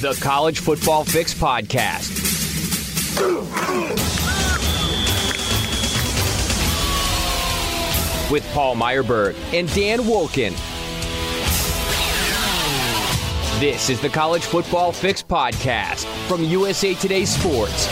The College Football Fix Podcast. With Paul Meyerberg and Dan Wolken. This is the College Football Fix Podcast from USA Today Sports.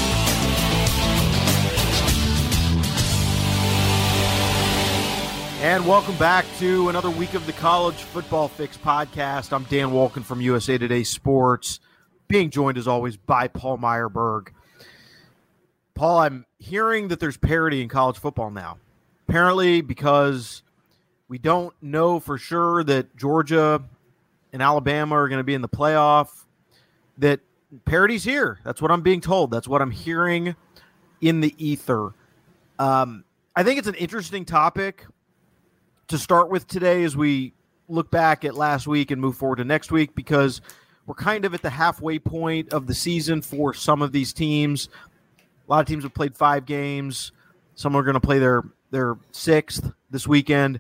And welcome back to another week of the College Football Fix Podcast. I'm Dan Wolken from USA Today Sports, being joined as always by Paul Meyerberg. Paul, I'm hearing that there's parity in college football now. Apparently because we don't know for sure that Georgia and Alabama are going to be in the playoff, that parity's here. That's what I'm being told. That's what I'm hearing in the ether. I think it's an interesting topic to start with today as we look back at last week and move forward to next week, because we're kind of at the halfway point of the season for some of these teams. A lot of teams have played 5 games. Some are going to play their 6th this weekend.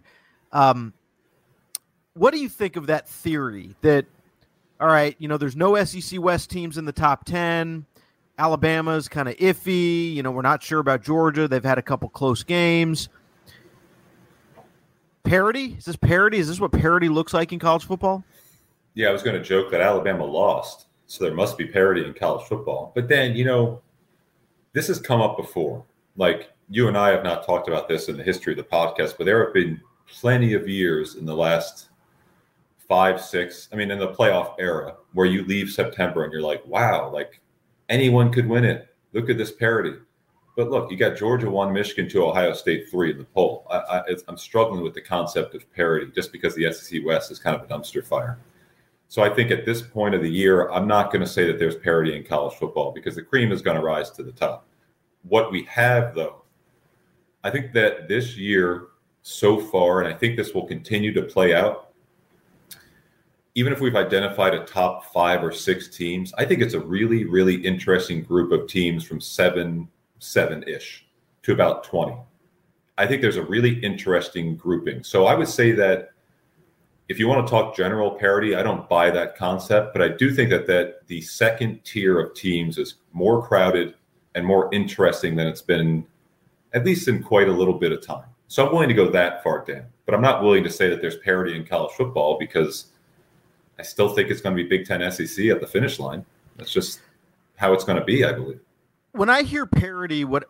What do you think of that theory that, all right, there's no SEC West teams in the top 10. Alabama's kind of iffy. We're not sure about Georgia. They've had a couple close games. Parity? Is this parity? Is this what parity looks like in college football? Yeah, I was going to joke that Alabama lost, so there must be parity in college football. But then, this has come up before. Like, you and I have not talked about this in the history of the podcast, but there have been plenty of years in the last 5, 6, in the playoff era, where you leave September and you're like, wow, like anyone could win it. Look at this parity. But look, you got Georgia 1, Michigan 2, Ohio State 3 in the poll. I'm struggling with the concept of parity just because the SEC West is kind of a dumpster fire. So I think at this point of the year, I'm not going to say that there's parity in college football because the cream is going to rise to the top. What we have, though, I think that this year so far, and I think this will continue to play out, even if we've identified a top 5 or 6 teams, I think it's a really, really interesting group of teams from 7-ish to about 20. I think there's a really interesting grouping. So I would say that if you want to talk general parity, I don't buy that concept, but I do think that the second tier of teams is more crowded and more interesting than it's been, at least in quite a little bit of time. So I'm willing to go that far down, but I'm not willing to say that there's parity in college football because I still think it's going to be Big Ten SEC at the finish line. That's just how it's going to be, I believe. When I hear parity, what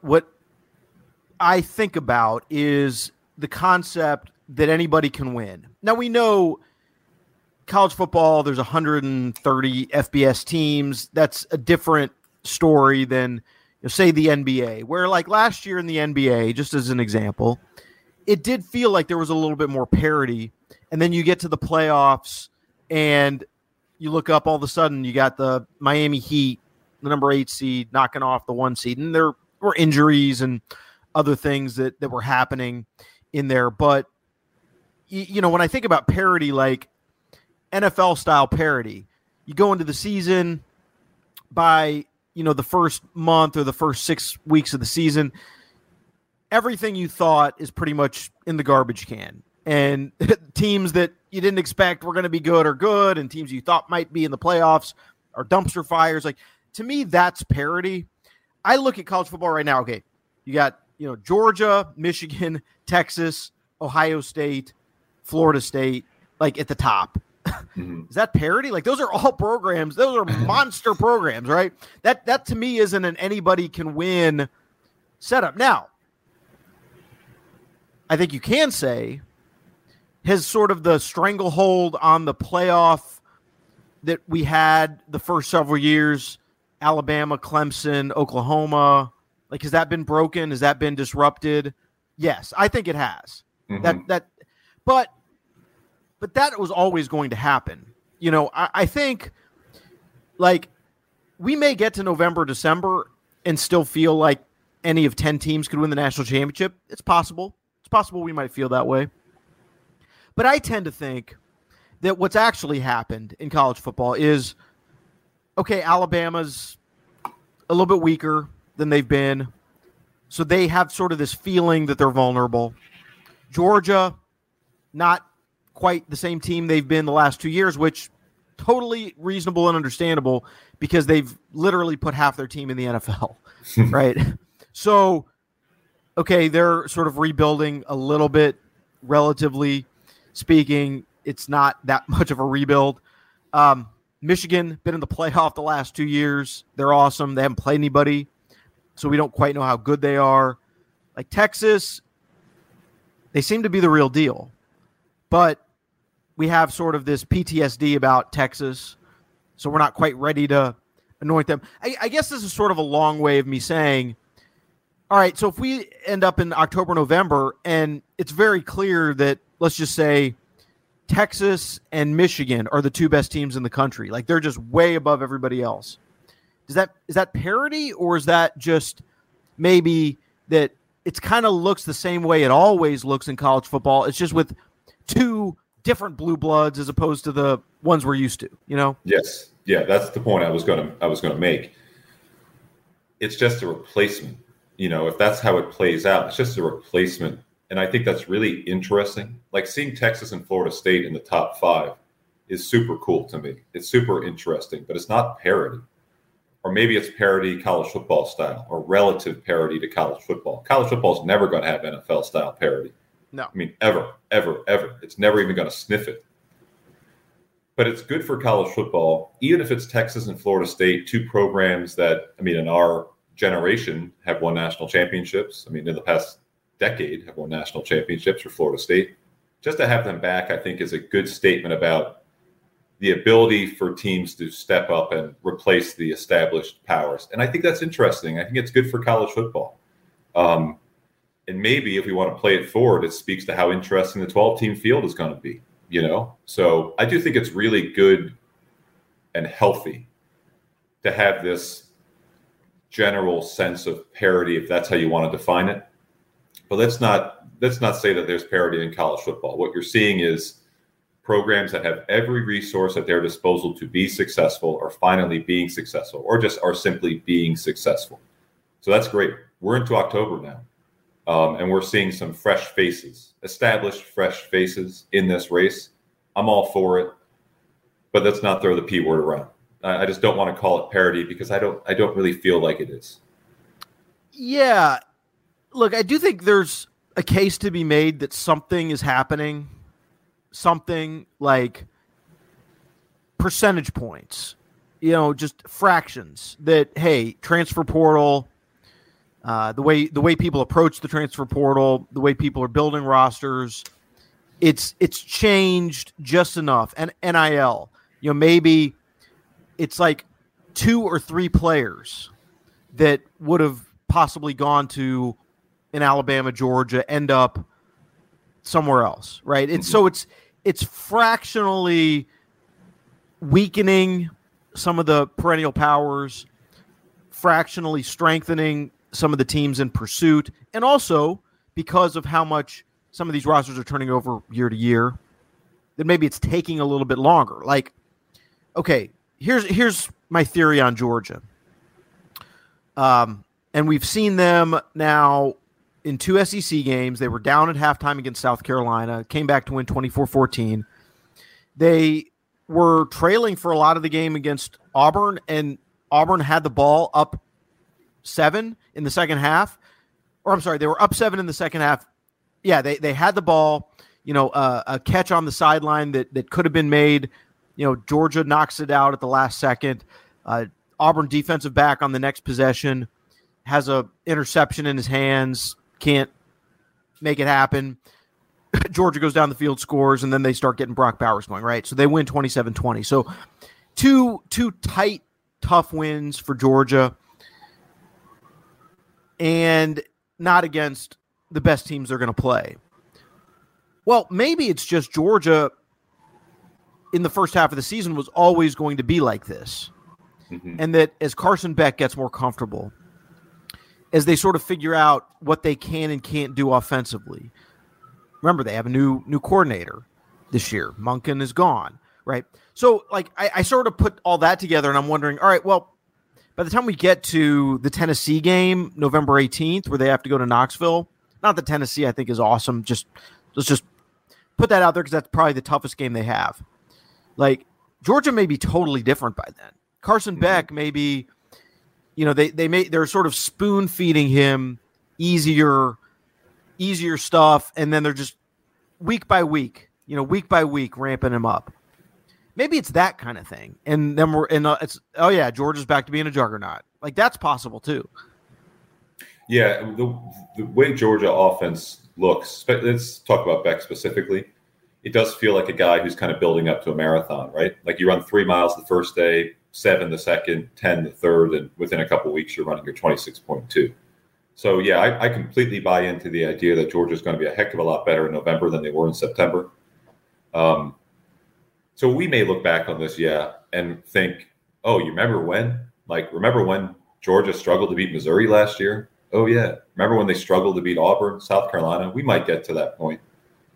I think about is the concept that anybody can win. Now, we know college football, there's 130 FBS teams. That's a different story than, say, the NBA, where like last year in the NBA, just as an example, it did feel like there was a little bit more parity. And then you get to the playoffs and you look up, all of a sudden you got the Miami Heat, the number 8 seed, knocking off the 1 seed. And there were injuries and other things that were happening in there. But, when I think about parity, like NFL-style parity, you go into the season by, the first month or the first 6 weeks of the season, everything you thought is pretty much in the garbage can. And teams that you didn't expect were going to be good are good, and teams you thought might be in the playoffs are dumpster fires. Like, to me, that's parity. I look at college football right now. Okay, you got, Georgia, Michigan, Texas, Ohio State, Florida State, like at the top. Mm-hmm. Is that parity? Like, those are all programs. Those are monster programs, right? That to me isn't an anybody can win setup. Now, I think you can say has sort of the stranglehold on the playoff that we had the first several years, Alabama, Clemson, Oklahoma, like, has that been broken? Has that been disrupted? Yes, I think it has. Mm-hmm. But that was always going to happen. I think, like, we may get to November, December and still feel like any of 10 teams could win the national championship. It's possible. It's possible we might feel that way. But I tend to think that what's actually happened in college football is, okay, Alabama's a little bit weaker than they've been, so they have sort of this feeling that they're vulnerable. Georgia, not quite the same team they've been the last 2 years, which totally reasonable and understandable because they've literally put half their team in the NFL, right? So, okay, they're sort of rebuilding a little bit, relatively speaking. It's not that much of a rebuild. Michigan, been in the playoff the last 2 years. They're awesome. They haven't played anybody, so we don't quite know how good they are. Like Texas, they seem to be the real deal. But we have sort of this PTSD about Texas, so we're not quite ready to anoint them. I guess this is sort of a long way of me saying, all right, so if we end up in October, November, and it's very clear that, let's just say, Texas and Michigan are the two best teams in the country. Like, they're just way above everybody else. Is that parity, or is that just maybe that it kind of looks the same way it always looks in college football? It's just with two different blue bloods as opposed to the ones we're used to, you know? Yes. Yeah, that's the point I was going to make. It's just a replacement. You know, if that's how it plays out, it's just a replacement. And I think that's really interesting. Like, seeing Texas and Florida State in the top 5 is super cool to me. It's super interesting, but it's not parity. Or maybe it's parity college football style, or relative parity to college football. College football is never going to have NFL style parity. No. I mean, ever. It's never even going to sniff it. But it's good for college football, even if it's Texas and Florida State, two programs that, I mean, in our generation have won national championships. I mean, in the past decade have won national championships for Florida State. Just to have them back, I think, is a good statement about the ability for teams to step up and replace the established powers. And I think that's interesting. I think it's good for college football. And maybe if we want to play it forward, it speaks to how interesting the 12-team field is going to be, you know? So I do think it's really good and healthy to have this general sense of parity, if that's how you want to define it. But let's not say that there's parity in college football. What you're seeing is programs that have every resource at their disposal to be successful are finally being successful, or just are simply being successful. So that's great. We're into October now. And we're seeing some fresh faces, established fresh faces in this race. I'm all for it, but let's not throw the P word around. I just don't want to call it parity because I don't really feel like it is. Yeah. Look, I do think there's a case to be made that something is happening, something like percentage points, you know, just fractions that, hey, transfer portal, the way people approach the transfer portal, the way people are building rosters, it's changed just enough. And NIL, you know, maybe it's like 2 or 3 players that would have possibly gone to in Alabama, Georgia, end up somewhere else, right? It's so it's fractionally weakening some of the perennial powers, fractionally strengthening some of the teams in pursuit, and also because of how much some of these rosters are turning over year to year, then maybe it's taking a little bit longer. Like, okay, here's my theory on Georgia. And we've seen them now in 2 SEC games. They were down at halftime against South Carolina, came back to win 24-14. They were trailing for a lot of the game against Auburn, and Auburn had the ball up 7 in the second half. Or I'm sorry, they were up 7 in the second half. Yeah, they had the ball, you know, a catch on the sideline that could have been made. You know, Georgia knocks it out at the last second. Auburn defensive back on the next possession has a interception in his hands, can't make it happen. Georgia goes down the field, scores, and then they start getting Brock Bowers going, right? So they win 27-20. So two tight, tough wins for Georgia, and not against the best teams they're going to play. Well, maybe it's just Georgia in the first half of the season was always going to be like this. Mm-hmm. And that as Carson Beck gets more comfortable, as they sort of figure out what they can and can't do offensively. Remember, they have a new coordinator this year. Monken is gone, right? So, like, I sort of put all that together, and I'm wondering, all right, well, by the time we get to the Tennessee game, November 18th, where they have to go to Knoxville, not that Tennessee I think is awesome, let's just put that out there because that's probably the toughest game they have. Like, Georgia may be totally different by then. Carson Beck may be, they're sort of spoon feeding him easier stuff, and then they're just week by week ramping him up. Maybe it's that kind of thing, and then Georgia's back to being a juggernaut. Like, that's possible too. Yeah, the way Georgia offense looks. Let's talk about Beck specifically. It does feel like a guy who's kind of building up to a marathon, right? Like you run 3 miles the first day, 7 the second, 10 the third, and within a couple of weeks you're running your 26.2. So yeah, I completely buy into the idea that Georgia's going to be a heck of a lot better in November than they were in September. So we may look back on this, and think, oh, you remember when? Like, remember when Georgia struggled to beat Missouri last year? Oh yeah, remember when they struggled to beat Auburn, South Carolina? We might get to that point.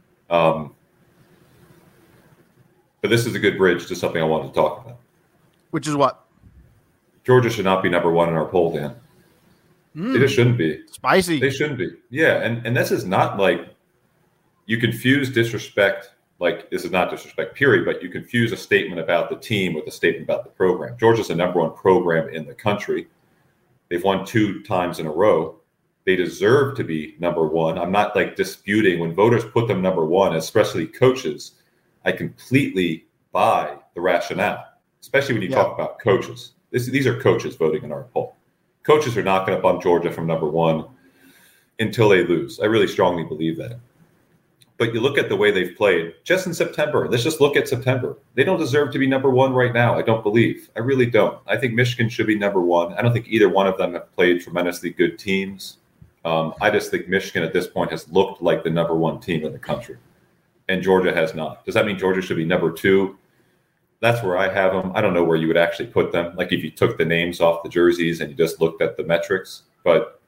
But this is a good bridge to something I wanted to talk about. Which is what? Georgia should not be number one in our poll, Dan. They just shouldn't be. Spicy. They shouldn't be. Yeah, and this is not like you confuse disrespect. Like, this is not disrespect, period, but you confuse a statement about the team with a statement about the program. Georgia's the number one program in the country. They've won 2 times in a row. They deserve to be number one. I'm not like disputing when voters put them number one, especially coaches. I completely buy the rationale, especially when you talk about coaches. These are coaches voting in our poll. Coaches are not going to bump Georgia from number one until they lose. I really strongly believe that. But you look at the way they've played just in September. Let's just look at September. They don't deserve to be number one right now. I don't believe. I really don't. I think Michigan should be number one. I don't think either one of them have played tremendously good teams. I just think Michigan at this point has looked like the number one team in the country. And Georgia has not. Does that mean Georgia should be number 2? That's where I have them. I don't know where you would actually put them. Like if you took the names off the jerseys and you just looked at the metrics. But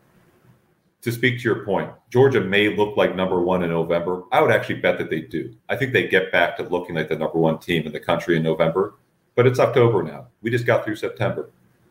to speak to your point, Georgia may look like number one in November. I would actually bet that they do. I think they get back to looking like the number one team in the country in November. But it's October now. We just got through September.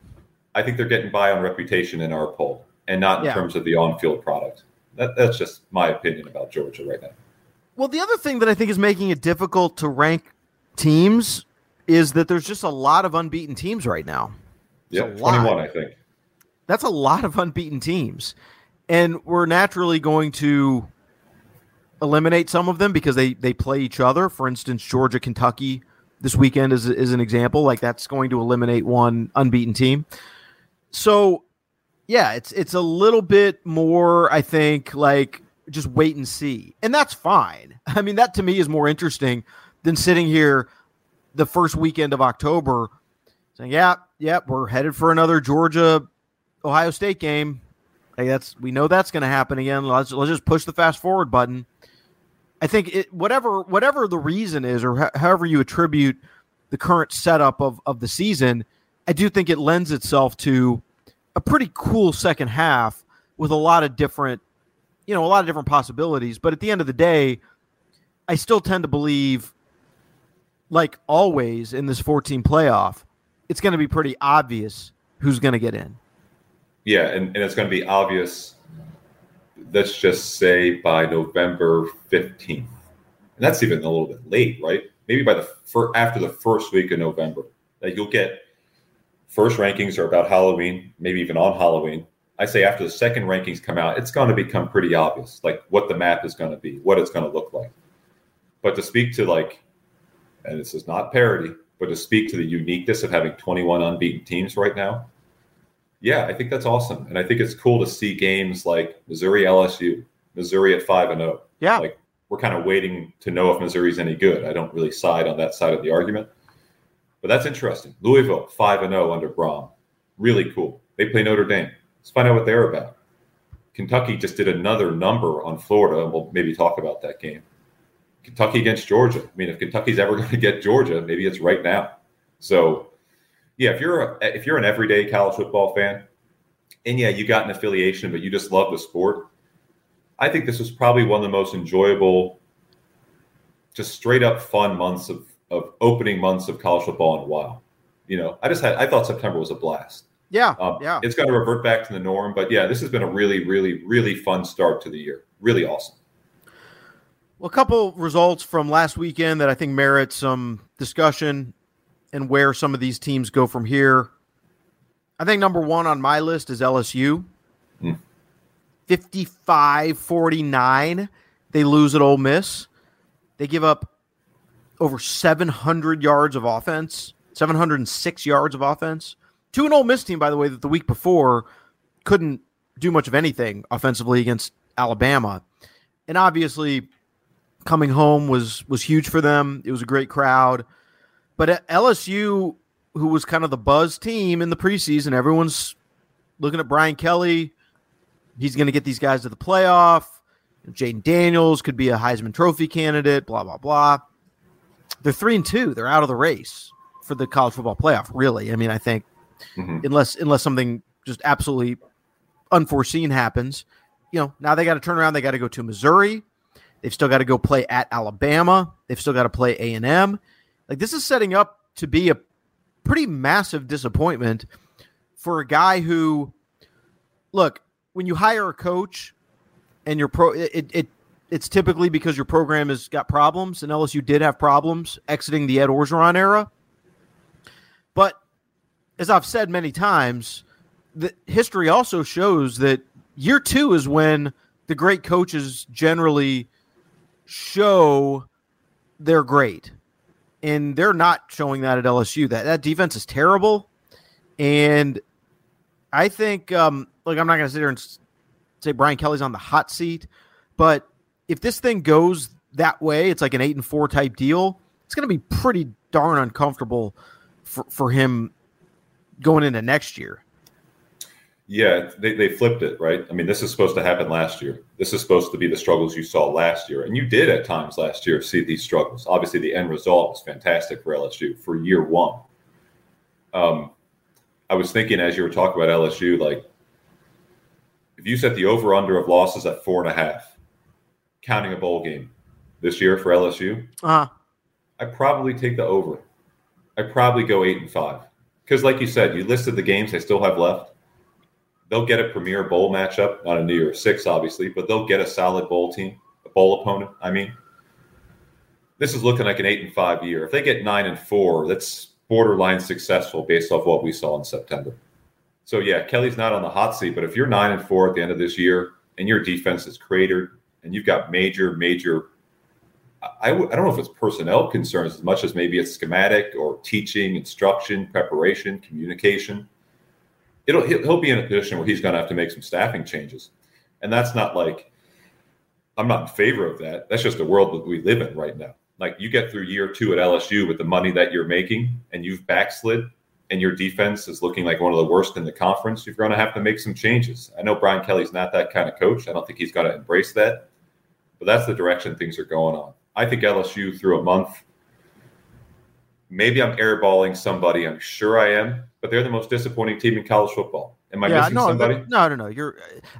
I think they're getting by on reputation in our poll and not in terms of the on-field product. That's just my opinion about Georgia right now. Well, the other thing that I think is making it difficult to rank teams is that there's just a lot of unbeaten teams right now. Yeah, 21, I think. That's a lot of unbeaten teams. And we're naturally going to eliminate some of them because they play each other. For instance, Georgia, Kentucky this weekend is an example. Like that's going to eliminate one unbeaten team. So, yeah, it's a little bit more, I think, like just wait and see. And that's fine. I mean, that to me is more interesting than sitting here the first weekend of October saying, we're headed for another Georgia-Ohio State game. Hey, we know that's going to happen again. Let's just push the fast forward button. I think whatever the reason is, or however you attribute the current setup of the season, I do think it lends itself to a pretty cool second half with a lot of different possibilities. But at the end of the day, I still tend to believe, like always in this 14 playoff, it's going to be pretty obvious who's going to get in. Yeah, and it's going to be obvious, let's just say, by November 15th. And that's even a little bit late, right? Maybe by after the first week of November. That you'll get first rankings are about Halloween, maybe even on Halloween. I say after the second rankings come out, it's going to become pretty obvious, like what the map is going to be, what it's going to look like. But to speak to and this is not parody, but to speak to the uniqueness of having 21 unbeaten teams right now, yeah, I think that's awesome. And I think it's cool to see games like Missouri, LSU, Missouri at 5-0. Yeah. Like we're kind of waiting to know if Missouri's any good. I don't really side on that side of the argument. But that's interesting. Louisville, 5-0 under Brom. Really cool. They play Notre Dame. Let's find out what they're about. Kentucky just did another number on Florida, and we'll maybe talk about that game. Kentucky against Georgia. I mean, if Kentucky's ever going to get Georgia, maybe it's right now. So, yeah, if you're an everyday college football fan, and yeah, you got an affiliation, but you just love the sport, I think this was probably one of the most enjoyable, just straight up fun months of opening months of college football in a while. I thought September was a blast. Yeah, It's going to revert back to the norm, but yeah, this has been a really, really, really fun start to the year. Really awesome. Well, a couple results from last weekend that I think merit some discussion. and where some of these teams go from here. I think number one on my list is LSU. 55-49. They lose at Ole Miss. They give up over 700 yards of offense, 706 yards of offense to an Ole Miss team, by the way, that the week before couldn't do much of anything offensively against Alabama. And obviously coming home was huge for them. It was a great crowd. But at LSU, who was kind of the buzz team in the preseason, everyone's looking at Brian Kelly. He's going to get these guys to the playoff. Jaden Daniels could be a Heisman Trophy candidate, blah, blah, blah. They're 3-2. They're out of the race for the college football playoff, really. I mean, I think unless something just absolutely unforeseen happens, now they got to turn around. They got to go to Missouri. They've still got to go play at Alabama. They've still got to play A&M. Like, this is setting up to be a pretty massive disappointment for a guy who, look, when you hire a coach and your it's typically because your program has got problems, and LSU did have problems exiting the Ed Orgeron era. But as I've said many times, the history also shows that year two is when the great coaches generally show they're great. And they're not showing that at LSU. That defense is terrible. And I think, I'm not going to sit here and say Brian Kelly's on the hot seat, but if this thing goes that way, it's like an 8-4 type deal, it's going to be pretty darn uncomfortable for him going into next year. Yeah, they flipped it, right? I mean, this is supposed to happen last year. This is supposed to be the struggles you saw last year. And you did at times last year see these struggles. Obviously, the end result was fantastic for LSU for year one. I was thinking as you were talking about LSU, like, if you set the over-under of losses at 4.5, counting a bowl game this year for LSU, I'd probably take the over. I'd probably go 8-5. Because like you said, you listed the games they still have left. They'll get a premier bowl matchup, not a New Year's Six, obviously, but they'll get a solid bowl team, a bowl opponent. I mean, this is looking like an 8-5 year. If they get 9-4, that's borderline successful based off what we saw in September. So, yeah, Kelly's not on the hot seat, but if you're 9-4 at the end of this year and your defense is cratered and you've got major, I don't know if it's personnel concerns as much as maybe it's schematic or teaching, instruction, preparation, communication. He'll be in a position where he's going to have to make some staffing changes. And that's not like, I'm not in favor of that. That's just the world that we live in right now. Like, you get through year two at LSU with the money that you're making and you've backslid and your defense is looking like one of the worst in the conference, you're going to have to make some changes. I know Brian Kelly's not that kind of coach. I don't think he's going to embrace that. But that's the direction things are going on. I think LSU through a month, maybe I'm airballing somebody. I'm sure I am. But they're the most disappointing team in college football. Am I missing somebody? No.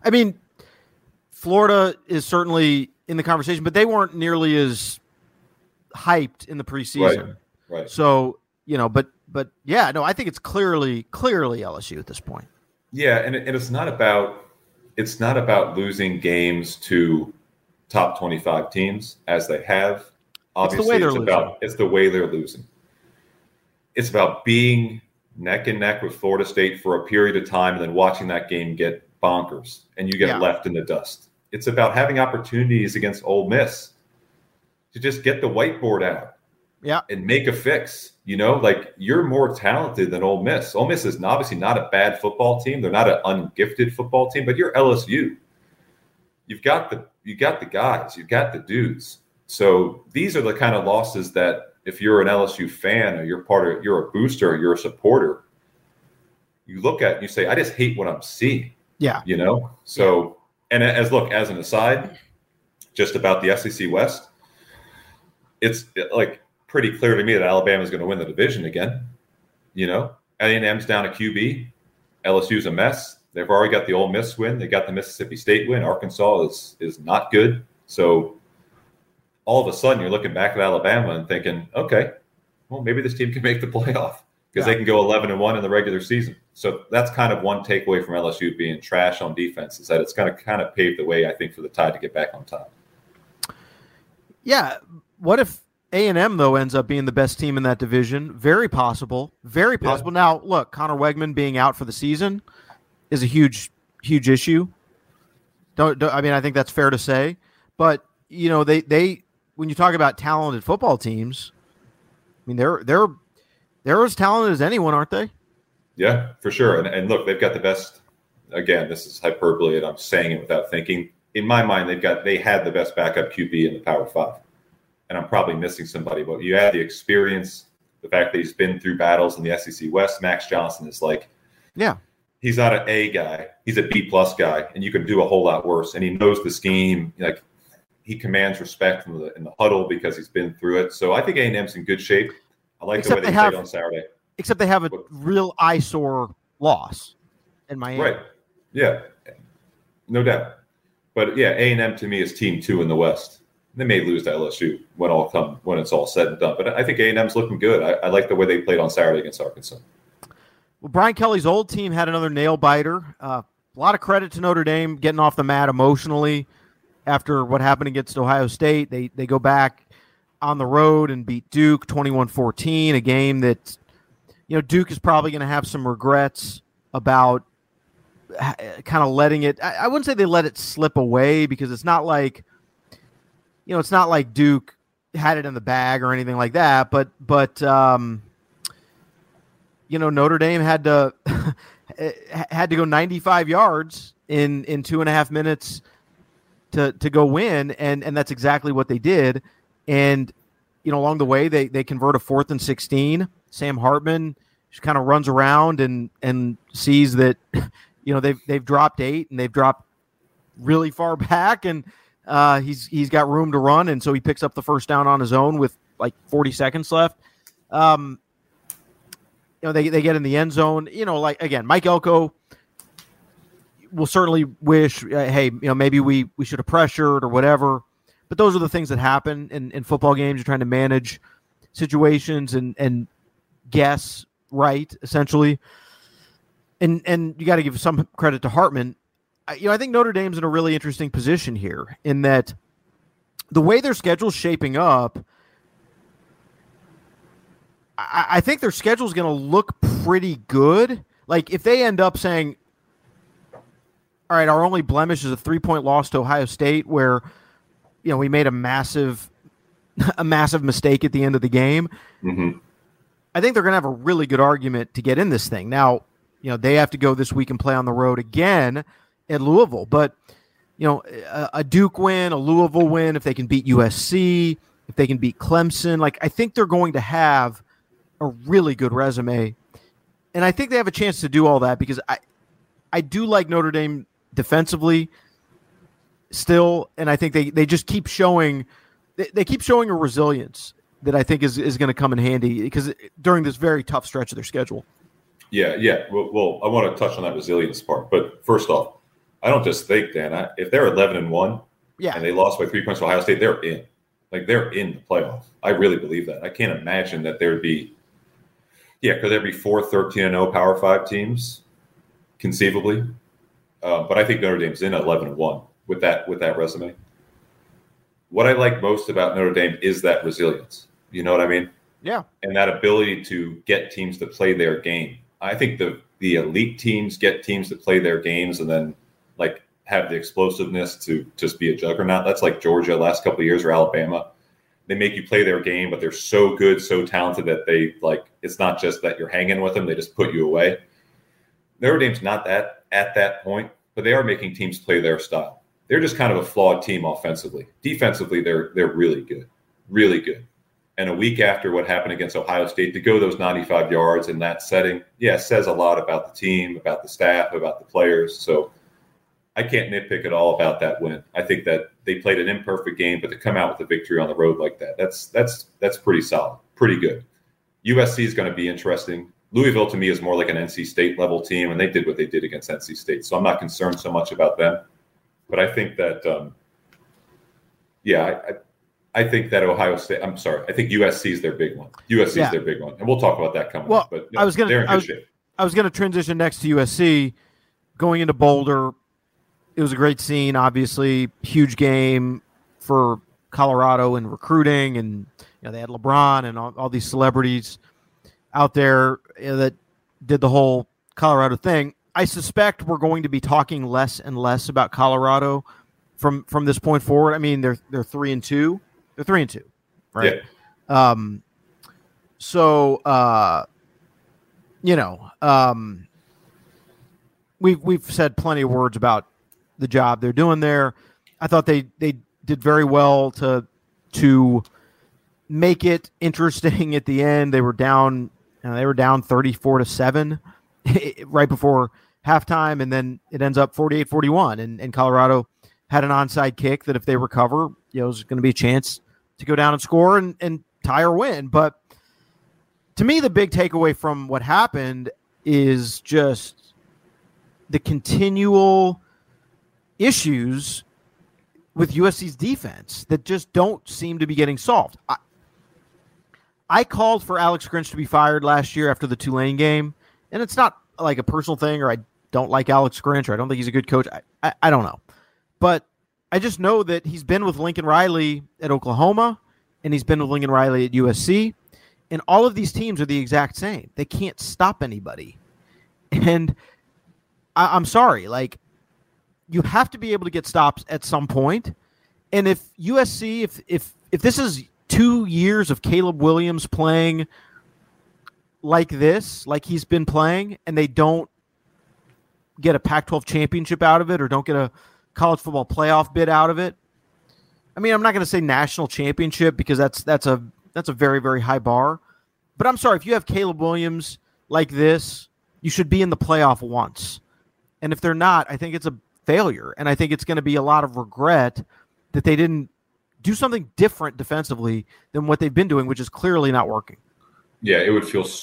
Florida is certainly in the conversation, but they weren't nearly as hyped in the preseason. Right. So, I think it's clearly LSU at this point. Yeah, and it's not about losing games to top 25 teams as they have. Obviously, it's the way they're losing. It's about being neck and neck with Florida State for a period of time and then watching that game get bonkers and you get left in the dust. It's about having opportunities against Ole Miss to just get the whiteboard out and make a fix. Like, you're more talented than Ole Miss. Ole Miss is obviously not a bad football team. They're not an ungifted football team, but you're LSU. You've got the guys, you've got the dudes. So these are the kind of losses that, if you're an LSU fan or you're a booster or you're a supporter, you look at and you say, I just hate what I'm seeing. Yeah. So, and as an aside, just about the SEC West, it's like pretty clear to me that Alabama is going to win the division again. A&M's down a QB. LSU's a mess. They've already got the Ole Miss win. They got the Mississippi State win. Arkansas is not good. So all of a sudden you're looking back at Alabama and thinking, okay, well, maybe this team can make the playoff because they can go 11-1 in the regular season. So that's kind of one takeaway from LSU being trash on defense, is that it's going to kind of pave the way, I think, for the Tide to get back on top. Yeah. What if A&M, though, ends up being the best team in that division. Very possible. Very possible. Yeah. Now, look, Connor Wegman being out for the season is a huge issue. I think that's fair to say. But, they when you talk about talented football teams, I mean, they're as talented as anyone, aren't they? Yeah, for sure. And look, they've got the best. Again, this is hyperbole, and I'm saying it without thinking. In my mind, they had the best backup QB in the Power 5. And I'm probably missing somebody, but you add the experience, the fact that he's been through battles in the SEC West. Max Johnson is he's not an A guy, he's a B+ guy, and you can do a whole lot worse. And he knows the scheme, he commands respect in the huddle because he's been through it. So I think A&M's in good shape. I like the way they played on Saturday. Except they have a real eyesore loss in Miami. Right? Yeah, no doubt. But yeah, A&M to me is team 2 in the West. They may lose to LSU when it's all said and done. But I think A&M's looking good. I like the way they played on Saturday against Arkansas. Well, Brian Kelly's old team had another nail-biter. A lot of credit to Notre Dame getting off the mat emotionally after what happened against Ohio State. They go back on the road and beat Duke 21-14, a game that Duke is probably going to have some regrets about kind of letting it – I wouldn't say they let it slip away because it's not like – it's not like Duke had it in the bag or anything like that, but Notre Dame had to go 95 yards in 2.5 minutes to go win, and that's exactly what they did. And along the way they convert a 4th and 16. Sam Hartman just kind of runs around and sees that they've dropped 8 and they've dropped really far back, and he's got room to run, and so he picks up the first down on his own with like 40 seconds left. They get in the end zone. Again, Mike Elko will certainly wish, hey, maybe we should have pressured or whatever. But those are the things that happen in football games. You're trying to manage situations and guess right, essentially. And you got to give some credit to Hartman. I think Notre Dame's in a really interesting position here in that the way their schedule's shaping up, I think their schedule's going to look pretty good. Like if they end up saying, all right, our only blemish is a 3-point loss to Ohio State where, we made a massive mistake at the end of the game. Mm-hmm. I think they're going to have a really good argument to get in this thing. Now, they have to go this week and play on the road again at Louisville, but a Duke win, a Louisville win, if they can beat USC, if they can beat Clemson, I think they're going to have a really good resume, and I think they have a chance to do all that because I do like Notre Dame defensively still, and I think they just keep showing they keep showing a resilience that I think is going to come in handy because during this very tough stretch of their schedule. Yeah. Well, I want to touch on that resilience part, but first off, I don't just think, Dan, if they're 11-1 and they lost by 3 points to Ohio State, they're in. They're in the playoff. I really believe that. I can't imagine that there'd be could there be 4 13-0 Power 5 teams conceivably? But I think Notre Dame's in 11-1 with that resume. What I like most about Notre Dame is that resilience. You know what I mean? Yeah. And that ability to get teams to play their game. I think the elite teams get teams to play their games and then have the explosiveness to just be a juggernaut. That's like Georgia last couple of years or Alabama. They make you play their game, but they're so good, so talented that they it's not just that you're hanging with them. They just put you away. Notre Dame's not that at that point, but they are making teams play their style. They're just kind of a flawed team offensively. Defensively, they're really good, really good. And a week after what happened against Ohio State, to go those 95 yards in that setting, says a lot about the team, about the staff, about the players. So I can't nitpick at all about that win. I think that they played an imperfect game, but to come out with a victory on the road like that, that's pretty solid, pretty good. USC is going to be interesting. Louisville, to me, is more like an NC State level team, and they did what they did against NC State. So I'm not concerned so much about them. But I think that, I think that Ohio State, I think USC is their big one. USC is their big one. And we'll talk about that coming up. But they're in good shape. I was going to transition next to USC, going into Boulder. It was a great scene, obviously. Huge game for Colorado in recruiting, and they had LeBron and all these celebrities out there that did the whole Colorado thing. I suspect we're going to be talking less and less about Colorado from this point forward. I mean, they're 3-2. They're 3-2, right? Yeah. We've said plenty of words about the job they're doing there. I thought they did very well to make it interesting at the end. They were down 34-7 right before halftime, and then it ends up 48-41. And Colorado had an onside kick that if they recover, there's going to be a chance to go down and score and tie or win. But to me, the big takeaway from what happened is just the continual issues with USC's defense that just don't seem to be getting solved. I called for Alex Grinch to be fired last year after the Tulane game, and it's not like a personal thing, or I don't like Alex Grinch, or I don't think he's a good coach. I don't know. But I just know that he's been with Lincoln Riley at Oklahoma, and he's been with Lincoln Riley at USC, and all of these teams are the exact same. They can't stop anybody. And I'm sorry, you have to be able to get stops at some point. And if USC, if this is 2 years of Caleb Williams playing like this, like he's been playing, and they don't get a Pac-12 championship out of it, or don't get a college football playoff bid out of it. I mean, I'm not going to say national championship because that's a very, very high bar. But I'm sorry, if you have Caleb Williams like this, you should be in the playoff once. And if they're not, I think it's a failure. And I think it's going to be a lot of regret that they didn't do something different defensively than what they've been doing, which is clearly not working. Yeah, it would feel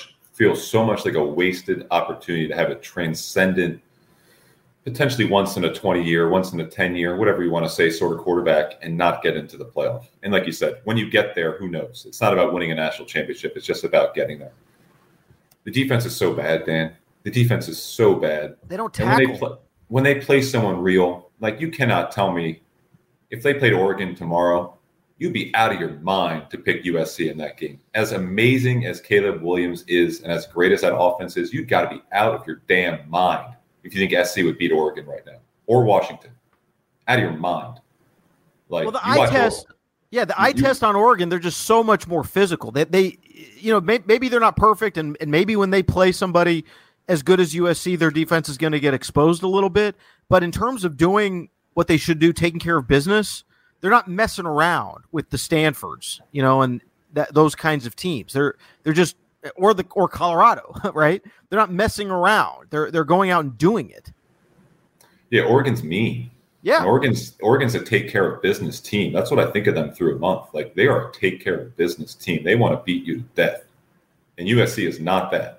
so much like a wasted opportunity to have a transcendent, potentially once in a 20-year, once in a 10-year, whatever you want to say, sort of quarterback, and not get into the playoff. And like you said, when you get there, who knows? It's not about winning a national championship. It's just about getting there. The defense is so bad, Dan. The defense is so bad. They don't tackle. When they play someone real, you cannot tell me if they played Oregon tomorrow, you'd be out of your mind to pick USC in that game. As amazing as Caleb Williams is and as great as that offense is, you've got to be out of your damn mind if you think SC would beat Oregon right now or Washington. Out of your mind. The eye test. Yeah, the eye test on Oregon, they're just so much more physical. They maybe they're not perfect, and maybe when they play somebody as good as USC, their defense is going to get exposed a little bit. But in terms of doing what they should do, taking care of business, they're not messing around with the Stanfords, and those kinds of teams. They're just or Colorado, right? They're not messing around. They're going out and doing it. Yeah, Oregon's mean. Yeah, and Oregon's a take care of business team. That's what I think of them through a month. They are a take care of business team. They want to beat you to death, and USC is not that.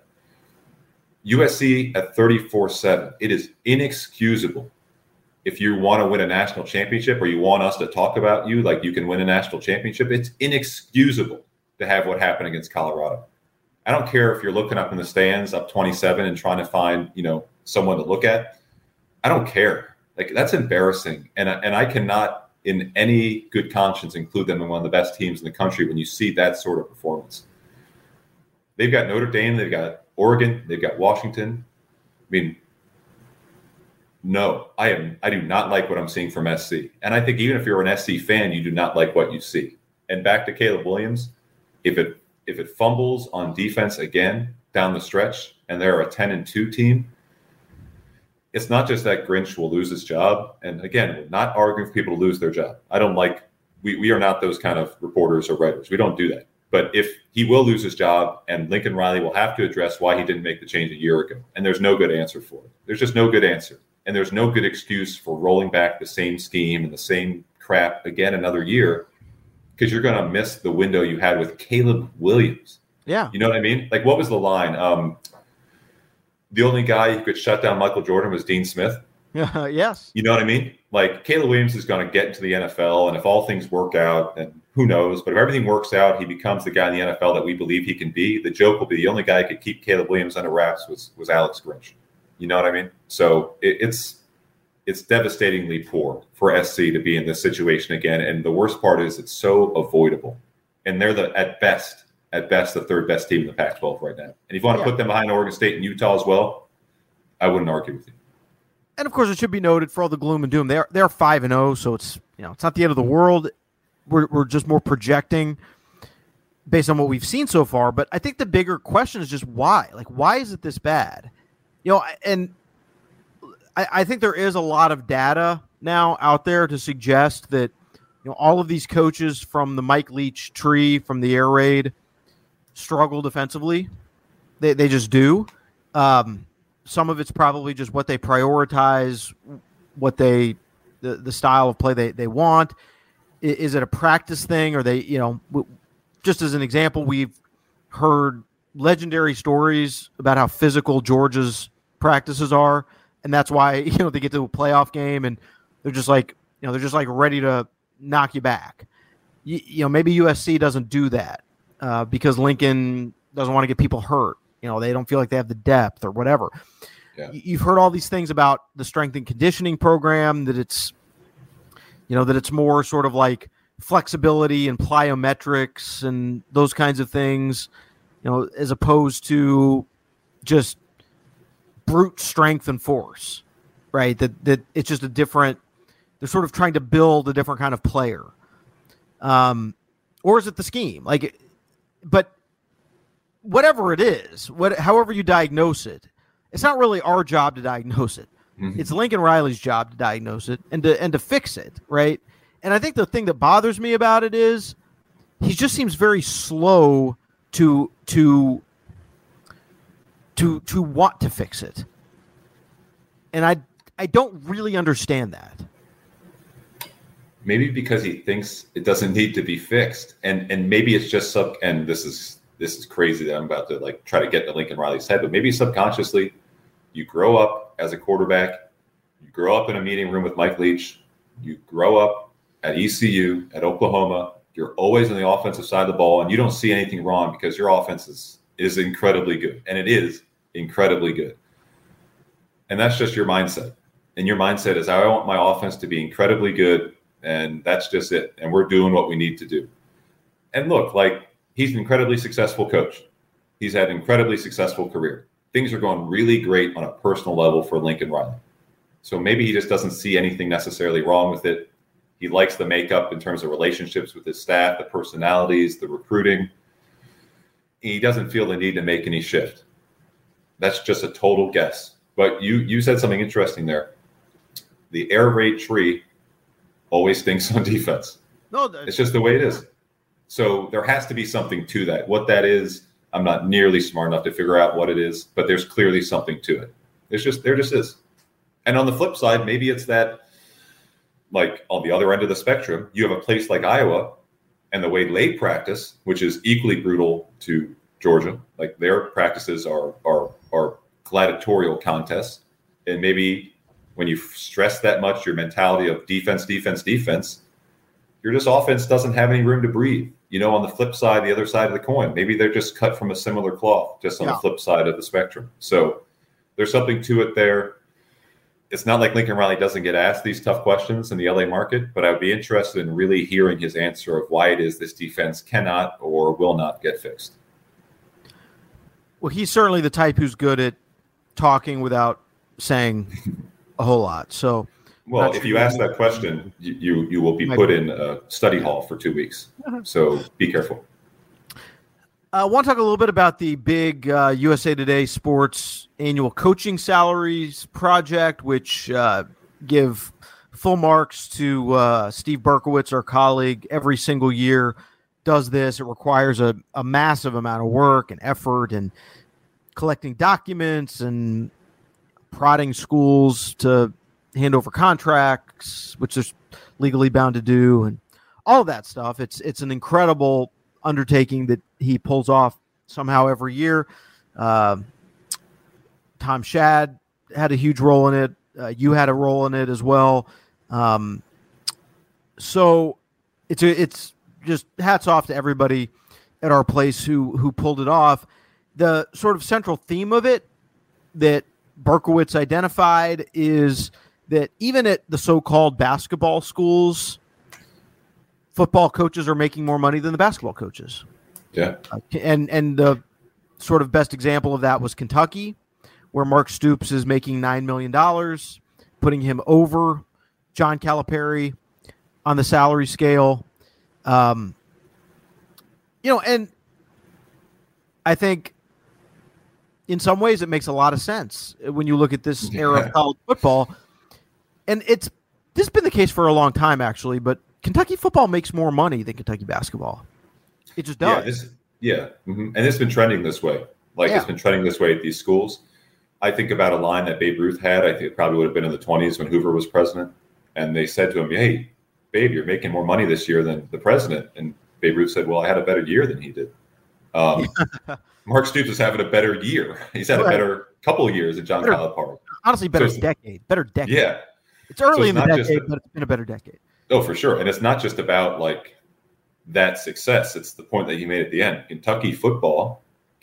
USC at 34-7. It is inexcusable. If you want to win a national championship, or you want us to talk about you like you can win a national championship, it's inexcusable to have what happened against Colorado. I don't care if you're looking up in the stands, up 27, and trying to find, someone to look at. I don't care. That's embarrassing. And I cannot, in any good conscience, include them in one of the best teams in the country when you see that sort of performance. They've got Notre Dame, they've got Oregon, they've got Washington. I mean, no, I do not like what I'm seeing from SC. And I think even if you're an SC fan, you do not like what you see. And back to Caleb Williams, if it fumbles on defense again down the stretch, and they're a 10-2 team, it's not just that Grinch will lose his job. And again, we're not arguing for people to lose their job. I don't like, we are not those kind of reporters or writers. We don't do that. But if he will lose his job, and Lincoln Riley will have to address why he didn't make the change a year ago, and there's no good answer for it. There's just no good answer. And there's no good excuse for rolling back the same scheme and the same crap again another year, because you're going to miss the window you had with Caleb Williams. Yeah. You know what I mean? What was the line? The only guy who could shut down Michael Jordan was Dean Smith. Yes. You know what I mean? Caleb Williams is going to get into the NFL, and if all things work out, and who knows, but if everything works out, he becomes the guy in the NFL that we believe he can be. The joke will be the only guy who could keep Caleb Williams under wraps was Alex Grinch. You know what I mean? So it's it's devastatingly poor for SC to be in this situation again. And the worst part is it's so avoidable. And they're at best, the third best team in the Pac-12 right now. And if you want to put them behind Oregon State and Utah as well, I wouldn't argue with you. And of course, it should be noted for all the gloom and doom, they're 5-0, so it's it's not the end of the world. We're just more projecting based on what we've seen so far. But I think the bigger question is just why. Like, why is it this bad? And I think there is a lot of data now out there to suggest that all of these coaches from the Mike Leach tree, from the air raid, struggle defensively. They just do. Some of it's probably just what they prioritize, what the style of play they want. Is it a practice thing? Or they, just as an example, we've heard legendary stories about how physical Georgia's practices are. And that's why, they get to a playoff game and they're just like ready to knock you back. Maybe USC doesn't do that because Lincoln doesn't want to get people hurt. They don't feel like they have the depth or whatever. Yeah. You've heard all these things about the strength and conditioning program, that it's more sort of like flexibility and plyometrics and those kinds of things, as opposed to just brute strength and force, right? That it's just a different, they're sort of trying to build a different kind of player. Or is it the scheme? But whatever it is, however you diagnose it, it's not really our job to diagnose it. Mm-hmm. It's Lincoln Riley's job to diagnose it and to fix it, right? And I think the thing that bothers me about it is he just seems very slow to want to fix it. And I don't really understand that. Maybe because he thinks it doesn't need to be fixed. And maybe it's just and this is crazy that I'm about to try to get to Lincoln Riley's head, but maybe subconsciously you grow up as a quarterback, you grow up in a meeting room with Mike Leach, you grow up at ECU, at Oklahoma, you're always on the offensive side of the ball and you don't see anything wrong because your offense is incredibly good. And it is incredibly good. And that's just your mindset. And your mindset is, I want my offense to be incredibly good, and that's just it. And we're doing what we need to do. And look, he's an incredibly successful coach. He's had an incredibly successful career. Things are going really great on a personal level for Lincoln Riley. So maybe he just doesn't see anything necessarily wrong with it. He likes the makeup in terms of relationships with his staff, the personalities, the recruiting. He doesn't feel the need to make any shift. That's just a total guess. But you said something interesting there. The air raid tree always thinks on defense. No, it's just the way it is. So there has to be something to that. What that is, I'm not nearly smart enough to figure out what it is, but there's clearly something to it. There just is. And on the flip side, maybe it's that, on the other end of the spectrum, you have a place like Iowa and the way they practice, which is equally brutal to Georgia. Their practices are gladiatorial contests. And maybe when you stress that much, your mentality of defense, your offense doesn't have any room to breathe. On the flip side, the other side of the coin, maybe they're just cut from a similar cloth, just on the flip side of the spectrum. So there's something to it there. It's not like Lincoln Riley doesn't get asked these tough questions in the LA market, but I would be interested in really hearing his answer of why it is this defense cannot or will not get fixed. Well, he's certainly the type who's good at talking without saying a whole lot. So, well, if you ask that question, you will be put in a study hall for 2 weeks. So be careful. I want to talk a little bit about the big USA Today Sports annual coaching salaries project, which give full marks to Steve Berkowitz, our colleague, every single year does this. It requires a massive amount of work and effort and collecting documents and prodding schools to hand over contracts, which they're legally bound to do, and all of that stuff. It's an incredible undertaking that he pulls off somehow every year. Tom Shad had a huge role in it. You had a role in it as well. So it's just hats off to everybody at our place who pulled it off. The sort of central theme of it that Berkowitz identified is that even at the so-called basketball schools, football coaches are making more money than the basketball coaches. Yeah. And the sort of best example of that was Kentucky, where Mark Stoops is making $9 million, putting him over John Calipari on the salary scale. And I think in some ways it makes a lot of sense when you look at this era of college football. And this has been the case for a long time, actually, but Kentucky football makes more money than Kentucky basketball. It just does. And it's been trending this way. It's been trending this way at these schools. I think about a line that Babe Ruth had. I think it probably would have been in the 20s when Hoover was president. And they said to him, "Hey, Babe, you're making more money this year than the president." And Babe Ruth said, "Well, I had a better year than he did." Mark Stoops is having a better year. He's had a better couple of years at John Calipari. Honestly, better decade. Yeah. It's early in the decade, but it's been a better decade. Oh, for sure. And it's not just about that success. It's the point that you made at the end. Kentucky football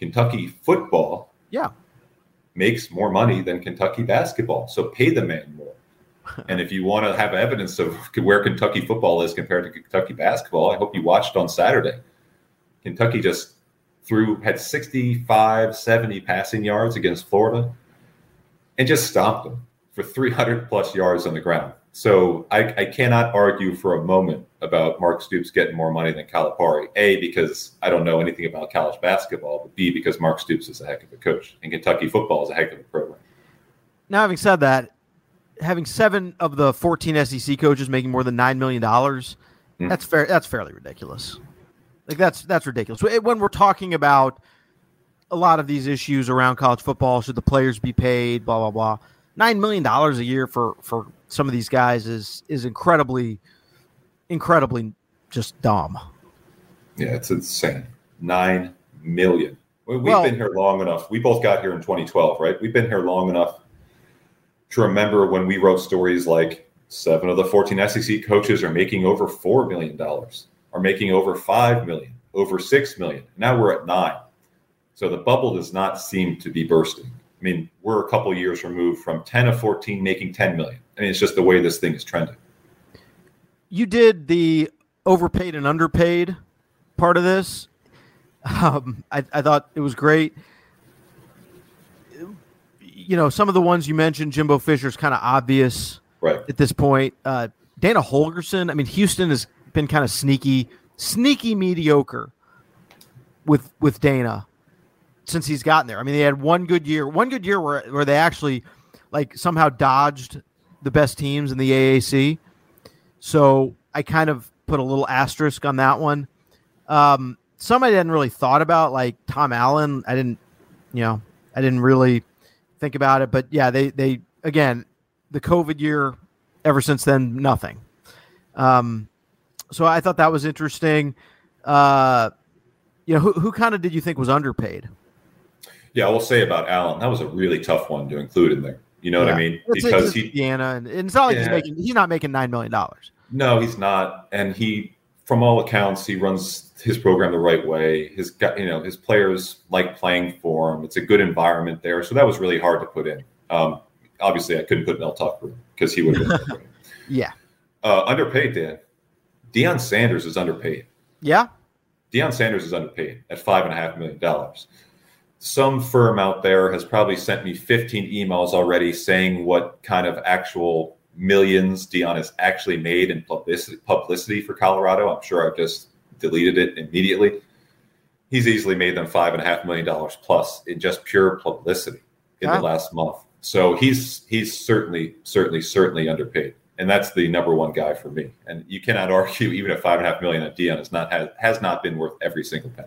makes more money than Kentucky basketball. So pay the man more. And if you want to have evidence of where Kentucky football is compared to Kentucky basketball, I hope you watched on Saturday. Kentucky just had 65, 70 passing yards against Florida and just stomped them for 300 plus yards on the ground. So I cannot argue for a moment about Mark Stoops getting more money than Calipari. A, because I don't know anything about college basketball, but B, because Mark Stoops is a heck of a coach and Kentucky football is a heck of a program. Now, having said that, having 7 of the 14 SEC coaches making more than $9 million, that's fair. That's fairly ridiculous. That's ridiculous. When we're talking about a lot of these issues around college football, should the players be paid, blah, blah, blah. $9 million a year for some of these guys is incredibly just dumb. Yeah, it's insane. $9 million. We've been here long enough. We both got here in 2012, right? We've been here long enough to remember when we wrote stories like 7 of the 14 SEC coaches are making over $4 million, are making over $5 million, over $6 million. Now we're at 9. So the bubble does not seem to be bursting. I mean, we're a couple of years removed from 10 of 14 making 10 million. I mean, it's just the way this thing is trending. You did the overpaid and underpaid part of this. I thought it was great. Some of the ones you mentioned, Jimbo Fisher's kind of obvious at this point. Dana Holgorsen, I mean, Houston has been kind of sneaky mediocre with Dana since he's gotten there. I mean, they had one good year where they actually somehow dodged the best teams in the AAC. So I kind of put a little asterisk on that one. Some I hadn't really thought about, like Tom Allen. I didn't really think about it, but yeah, they again, the COVID year, ever since then, nothing. So I thought that was interesting. Who kind of did you think was underpaid? Yeah, I will say about Allen, that was a really tough one to include in there. You know what I mean? Because Indiana, and it's not like he's not making $9 million. No, he's not. And from all accounts, he runs his program the right way. His players like playing for him. It's a good environment there. So that was really hard to put in. Obviously, I couldn't put Mel Tucker because he would have been underpaid. Yeah. Underpaid, Dan. Deion Sanders is underpaid. Yeah. Deion Sanders is underpaid at $5.5 million. Some firm out there has probably sent me 15 emails already saying what kind of actual millions Deion has actually made in publicity for Colorado. I'm sure I've just deleted it immediately. He's easily made them $5.5 million plus in just pure publicity in the last month. So he's certainly underpaid. And that's the number one guy for me. And you cannot argue even at $5.5 million that Deion has not been worth every single penny.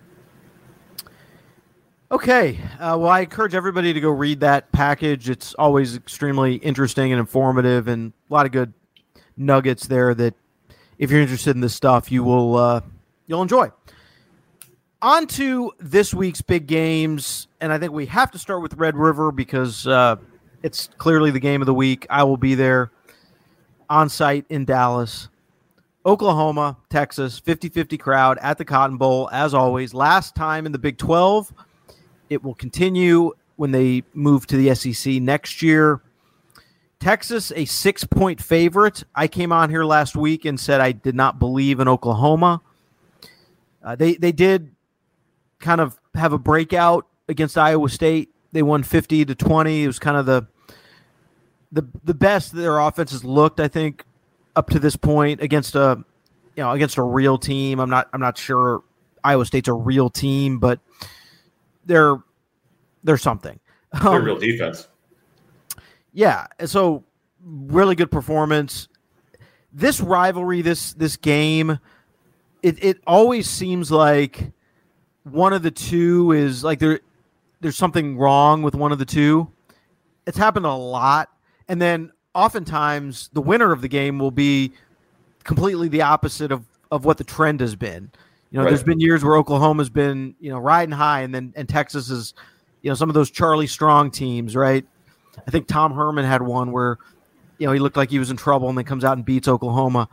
Okay. Well, I encourage everybody to go read that package. It's always extremely interesting and informative, and a lot of good nuggets there that if you're interested in this stuff, you'll enjoy. On to this week's big games, and I think we have to start with Red River because it's clearly the game of the week. I will be there on site in Dallas. Oklahoma, Texas, 50-50 crowd at the Cotton Bowl, as always. Last time in the Big 12. It will continue when they move to the SEC next year. Texas, a 6-point favorite. I came on here last week and said I did not believe in Oklahoma. They did kind of have a breakout against Iowa State. They won 50-20. It was kind of the best their offense has looked, I think, up to this point against a real team. I'm not sure Iowa State's a real team, but they're something. They're a real defense. Yeah, so really good performance. This rivalry, this game, it always seems like one of the two is like there's something wrong with one of the two. It's happened a lot, and then oftentimes the winner of the game will be completely the opposite of what the trend has been. Right. There's been years where Oklahoma's been riding high, and Texas is some of those Charlie Strong teams, right? I think Tom Herman had one where, he looked like he was in trouble and then comes out and beats Oklahoma.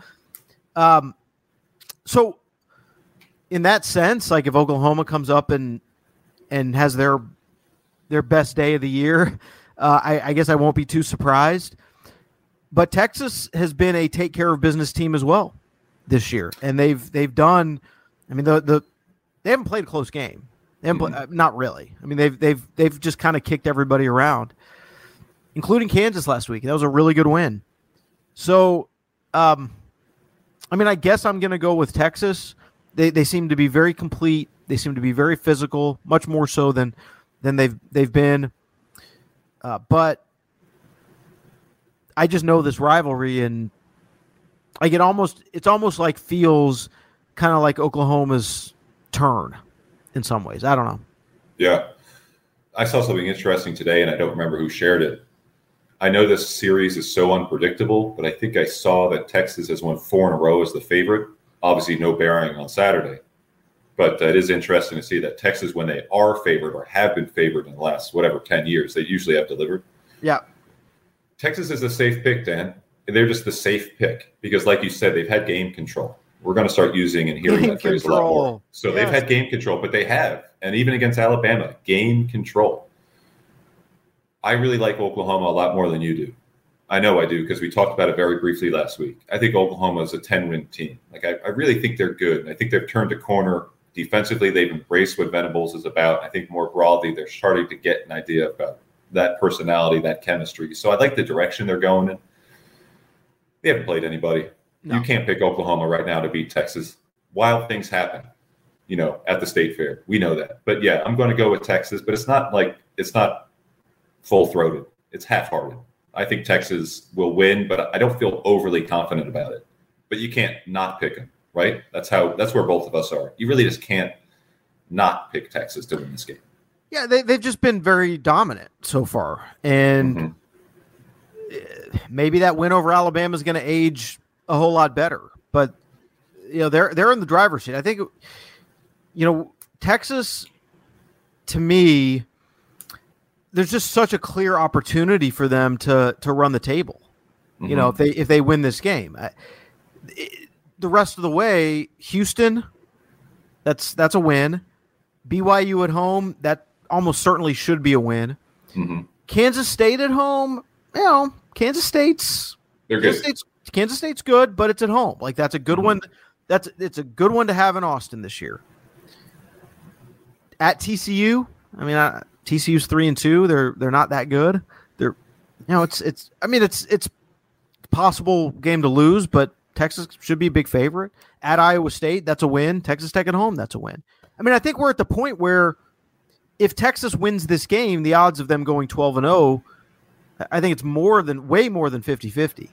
So in that sense, like if Oklahoma comes up and has their best day of the year, I guess I won't be too surprised. But Texas has been a take care of business team as well this year, and they've done. I mean, they haven't played a close game. They haven't not really. I mean, they've just kind of kicked everybody around, including Kansas last week. That was a really good win. So, I mean, I guess I'm going to go with Texas. They seem to be very complete. They seem to be very physical, much more so than they've been. But I just know this rivalry, and like it's almost like feels kind of like Oklahoma's turn in some ways. I don't know. Yeah. I saw something interesting today, and I don't remember who shared it. I know this series is so unpredictable, but I think I saw that Texas has won 4 in a row as the favorite. Obviously, no bearing on Saturday. But it is interesting to see that Texas, when they are favored or have been favored in the last, 10 years, they usually have delivered. Yeah. Texas is a safe pick, Dan. They're just the safe pick because, like you said, they've had game control. We're going to start using and hearing that phrase a lot more. So they've had game control, but they have. And even against Alabama, game control. I really like Oklahoma a lot more than you do. I know I do because we talked about it very briefly last week. I think Oklahoma is a 10-win team. Like I really think they're good. And I think they've turned a corner defensively. They've embraced what Venables is about. I think more broadly, they're starting to get an idea about that personality, that chemistry. So I like the direction they're going in. They haven't played anybody. No. You can't pick Oklahoma right now to beat Texas. Wild things happen, at the State Fair. We know that. But yeah, I'm going to go with Texas, but it's not full-throated. It's half-hearted. I think Texas will win, but I don't feel overly confident about it. But you can't not pick them, right? That's where both of us are. You really just can't not pick Texas to win this game. Yeah, they've just been very dominant so far. And maybe that win over Alabama is going to age a whole lot better. But, they're in the driver's seat. I think, Texas, to me, there's just such a clear opportunity for them to run the table. If they win this game. The rest of the way, Houston, that's a win. BYU at home, that almost certainly should be a win. Mm-hmm. Kansas State at home, Kansas State's good, but it's at home. Like that's a good one. It's a good one to have in Austin this year. At TCU, TCU's 3-2. They're not that good. It's possible game to lose, but Texas should be a big favorite. At Iowa State, that's a win. Texas Tech at home, that's a win. I think we're at the point where if Texas wins this game, the odds of them going 12-0, I think it's way more than 50-50.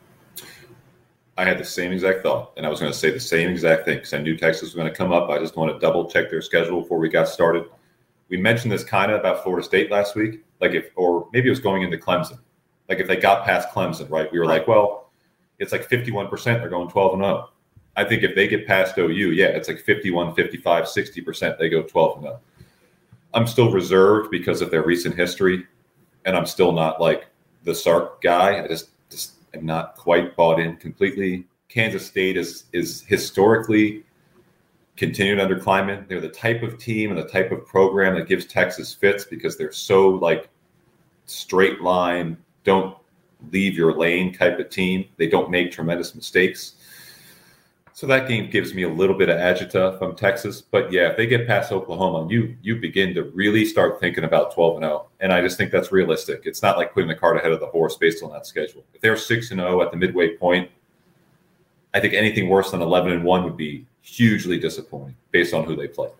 I had the same exact thought, and I was going to say the same exact thing because I knew Texas was going to come up. I just want to double-check their schedule before we got started. We mentioned this kind of about Florida State last week, or maybe it was going into Clemson. Like if they got past Clemson, right? We were like, well, it's like 51% they're going 12-0. I think if they get past OU, it's like 51, 55, 60% they go 12-0. I'm still reserved because of their recent history, and I'm still not like the Sark guy. I just am not quite bought in completely. Kansas State is historically continued under Klieman. They're the type of team and the type of program that gives Texas fits because they're so like straight line, don't leave your lane type of team. They don't make tremendous mistakes. So that game gives me a little bit of agita from Texas. But yeah, if they get past Oklahoma, you begin to really start thinking about 12-0. And I just think that's realistic. It's not like putting the cart ahead of the horse based on that schedule. If they're 6-0 at the midway point, I think anything worse than 11-1 would be hugely disappointing based on who they play.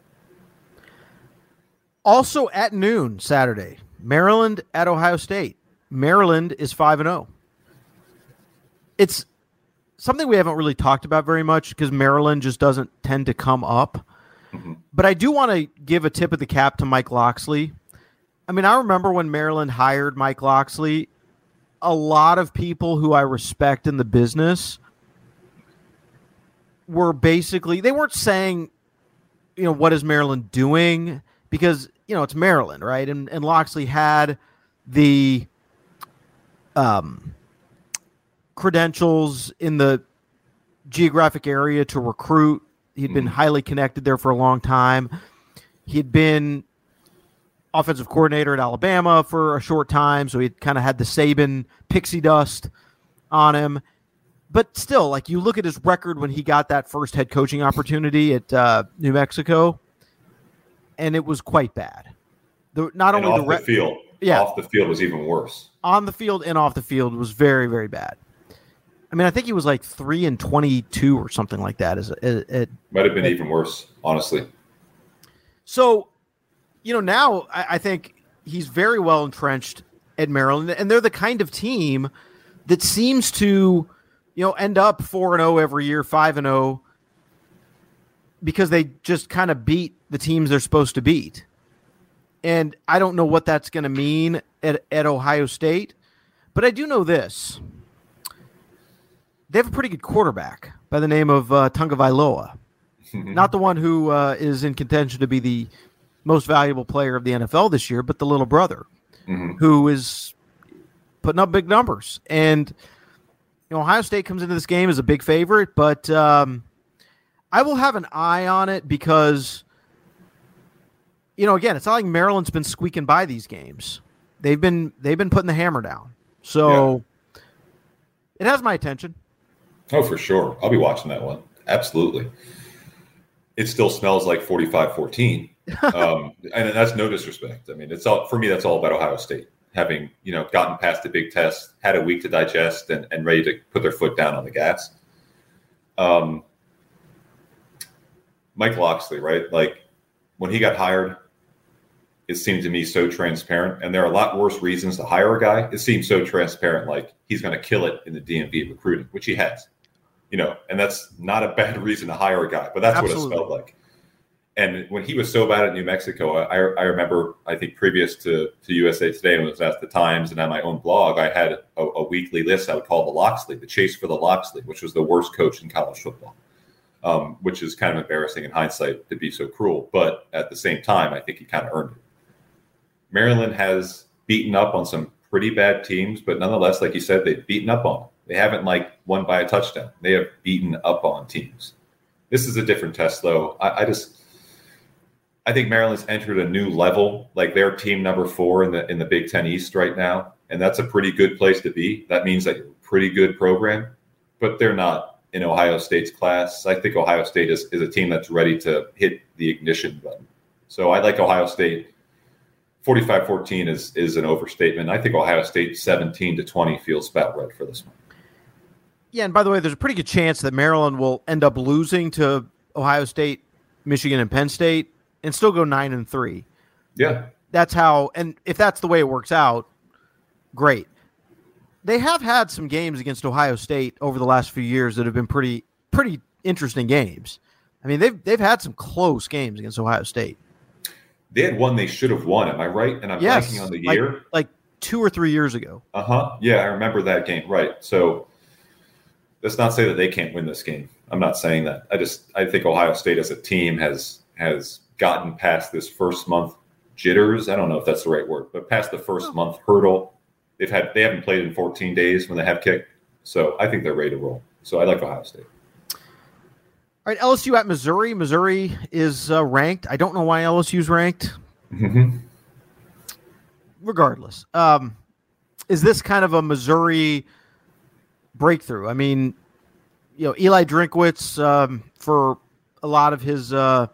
Also at noon Saturday, Maryland at Ohio State. Maryland is 5-0. It's something we haven't really talked about very much because Maryland just doesn't tend to come up. Mm-hmm. But I do want to give a tip of the cap to Mike Locksley. I mean, I remember when Maryland hired Mike Locksley, a lot of people who I respect in the business were basically, they weren't saying, what is Maryland doing? Because, it's Maryland, right? And Locksley had the credentials in the geographic area to recruit. He'd been highly connected there for a long time. He'd been offensive coordinator at Alabama for a short time, so he kind of had the Saban pixie dust on him. But still, like, you look at his record when he got that first head coaching opportunity at New Mexico, and it was quite bad. Not only off the field, off the field was even worse. On the field and off the field was very, very bad. I mean, I think he was like 3-22 or something like that. Might have been even worse, honestly. So, now I think he's very well entrenched at Maryland, and they're the kind of team that seems to, end up 4-0 every year, 5-0, because they just kind of beat the teams they're supposed to beat. And I don't know what that's going to mean at Ohio State, but I do know this. They have a pretty good quarterback by the name of Tagovailoa. Not the one who is in contention to be the most valuable player of the NFL this year, but the little brother who is putting up big numbers. And Ohio State comes into this game as a big favorite, but I will have an eye on it because, again, it's not like Maryland's been squeaking by these games. They've been putting the hammer down. So It has my attention. Oh, for sure. I'll be watching that one. Absolutely. It still smells like 45-14. And that's no disrespect. I mean, it's all, for me, that's all about Ohio State having, gotten past the big test, had a week to digest and ready to put their foot down on the gas. Mike Locksley, right? Like, when he got hired, it seemed to me so transparent. And there are a lot worse reasons to hire a guy. It seems so transparent, like he's going to kill it in the DMV recruiting, which he has. And that's not a bad reason to hire a guy, but that's Absolutely. What it smelled like. And when he was so bad at New Mexico, I remember, I think previous to USA Today, when it was at the Times and on my own blog, I had a weekly list I would call the Locksley, the chase for the Locksley, which was the worst coach in college football, which is kind of embarrassing in hindsight to be so cruel. But at the same time, I think he kind of earned it. Maryland has beaten up on some pretty bad teams, but nonetheless, like you said, they've beaten up on them. They haven't won by a touchdown. They have beaten up on teams. This is a different test, though. I think Maryland's entered a new level. Like, they're team number 4 in the Big Ten East right now, and that's a pretty good place to be. That means that you're a pretty good program, but they're not in Ohio State's class. I think Ohio State is a team that's ready to hit the ignition button. So I like Ohio State. 45-14 is an overstatement. I think Ohio State 17-20 feels about right for this one. Yeah, and by the way, there's a pretty good chance that Maryland will end up losing to Ohio State, Michigan, and Penn State and still go 9-3. Yeah. That's how, and if that's the way it works out, great. They have had some games against Ohio State over the last few years that have been pretty interesting games. I mean, they've had some close games against Ohio State. They had one they should have won. Am I right? And I'm blanking on the year. Like 2 or 3 years ago. Yeah, I remember that game. Right. So let's not say that they can't win this game. I'm not saying that. I think Ohio State as a team has gotten past this first month jitters. I don't know if that's the right word, but past the first month hurdle. They haven't played in 14 days when they have kicked. So I think they're ready to roll. So I like Ohio State. All right, LSU at Missouri. Missouri is ranked. I don't know why LSU's ranked. Mm-hmm. Regardless. is this kind of a Missouri breakthrough? I mean, Eli Drinkwitz, for a lot of his, I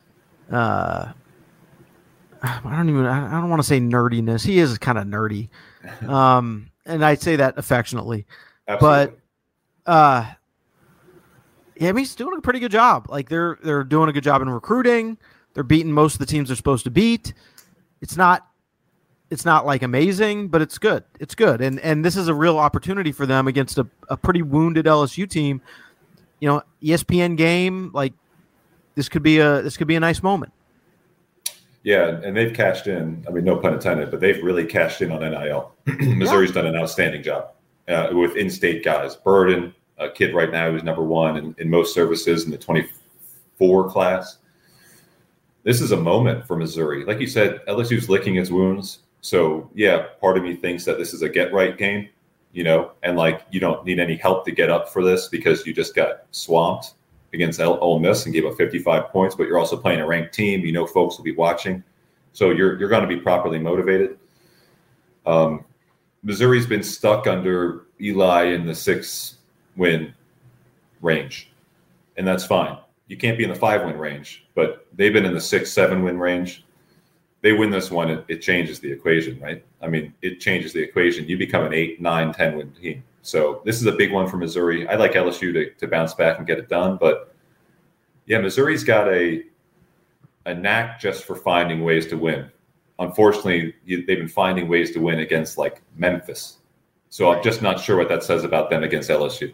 don't want to say nerdiness. He is kind of nerdy. And I say that affectionately. Absolutely. But, yeah, I mean, he's doing a pretty good job. Like they're doing a good job in recruiting. They're beating most of the teams they're supposed to beat. It's not like amazing, but it's good. It's good. And this is a real opportunity for them against a pretty wounded LSU team. ESPN game, like this could be a nice moment. Yeah, and they've cashed in. I mean, no pun intended, but they've really cashed in on NIL. Missouri's done an outstanding job with in-state guys. Burden, a kid right now who's number one in most services in the 24 class. This is a moment for Missouri. Like you said, LSU's licking its wounds. So, yeah, part of me thinks that this is a get-right game, and, like, you don't need any help to get up for this because you just got swamped against Ole Miss and gave up 55 points, but you're also playing a ranked team. Folks will be watching. So you're going to be properly motivated. Missouri's been stuck under Eli in the 6-win range, and that's fine. You can't be in the 5-win range, but they've been in the 6-7-win range. They win this one, it changes the equation, right? I mean, it changes the equation. You become an 8, 9, 10-win team. So this is a big one for Missouri. I like LSU to bounce back and get it done. But, yeah, Missouri's got a knack just for finding ways to win. Unfortunately, they've been finding ways to win against, like, Memphis. So I'm just not sure what that says about them against LSU.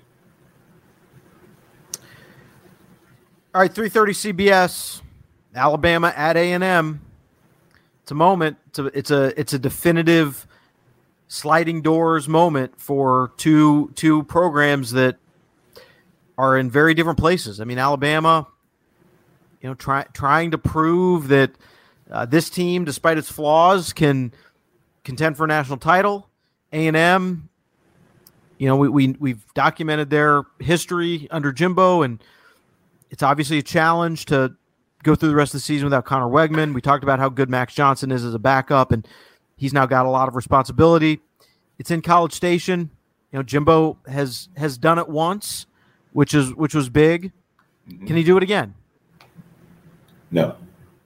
All right, 3:30 CBS, Alabama at A&M. It's a moment. It's a definitive sliding doors moment for two programs that are in very different places. I mean, Alabama, trying to prove that this team, despite its flaws, can contend for a national title. A&M, we've documented their history under Jimbo, and it's obviously a challenge to go through the rest of the season without Connor Wegman. We talked about how good Max Johnson is as a backup, and he's now got a lot of responsibility. It's in College Station. Jimbo has done it once, which was big. Mm-hmm. Can he do it again? No.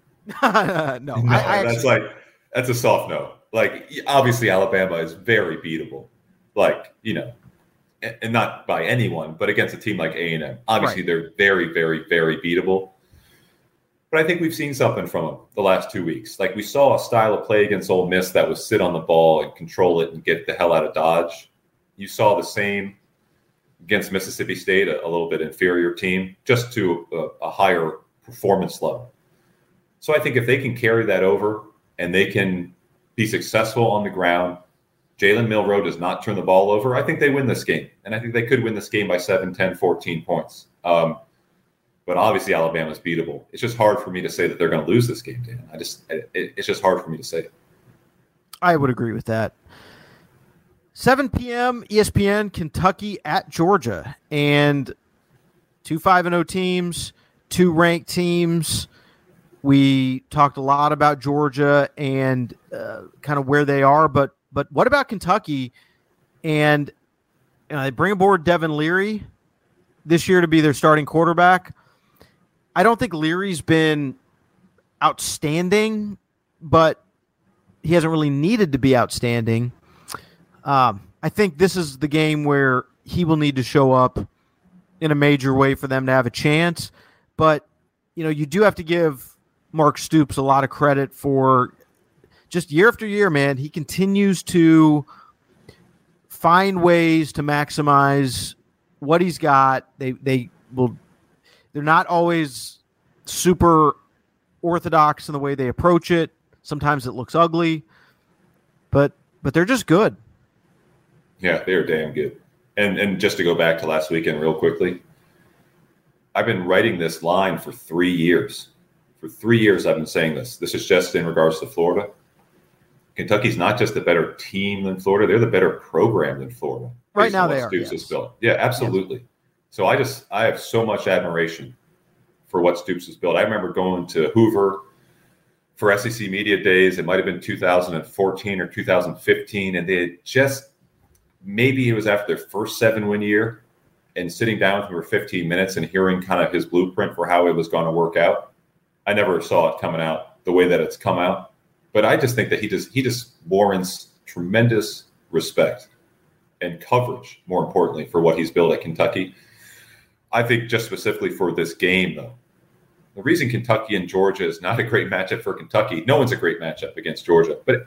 No. That's a soft no. Like, obviously Alabama is very beatable. Like, and not by anyone, but against a team like A&M. Obviously, They're very, very, very beatable. But I think we've seen something from them the last 2 weeks. Like, we saw a style of play against Ole Miss that was sit on the ball and control it and get the hell out of Dodge. You saw the same against Mississippi State, a little bit inferior team, just to a higher performance level. So I think if they can carry that over and they can be successful on the ground, Jalen Milroe does not turn the ball over, I think they win this game. And I think they could win this game by 7, 10, 14 points. But obviously Alabama's beatable. It's just hard for me to say that they're going to lose this game, Dan. It's just hard for me to say. I would agree with that. 7 p.m. ESPN, Kentucky at Georgia, and 2 5-0 teams, 2 ranked teams. We talked a lot about Georgia and kind of where they are, but what about Kentucky? And they bring aboard Devin Leary this year to be their starting quarterback. I don't think Leary's been outstanding, but he hasn't really needed to be outstanding. I think this is the game where he will need to show up in a major way for them to have a chance. But, you do have to give Mark Stoops a lot of credit for just year after year, man. He continues to find ways to maximize what he's got. They're not always super orthodox in the way they approach it. Sometimes it looks ugly, but they're just good. Yeah, they're damn good. And just to go back to last weekend real quickly, I've been writing this line for 3 years. For 3 years, I've been saying this. This is just in regards to Florida. Kentucky's not just a better team than Florida; they're the better program than Florida. Right now, they are. Stoops has built. Yeah, absolutely. Yes. So I have so much admiration for what Stoops has built. I remember going to Hoover for SEC Media Days. It might have been 2014 or 2015. And they just, maybe it was after their first 7-win year, and sitting down for 15 minutes and hearing kind of his blueprint for how it was going to work out. I never saw it coming out the way that it's come out. But I just think that he just warrants tremendous respect and coverage, more importantly, for what he's built at Kentucky. I think just specifically for this game, though, the reason Kentucky and Georgia is not a great matchup for Kentucky, no one's a great matchup against Georgia, but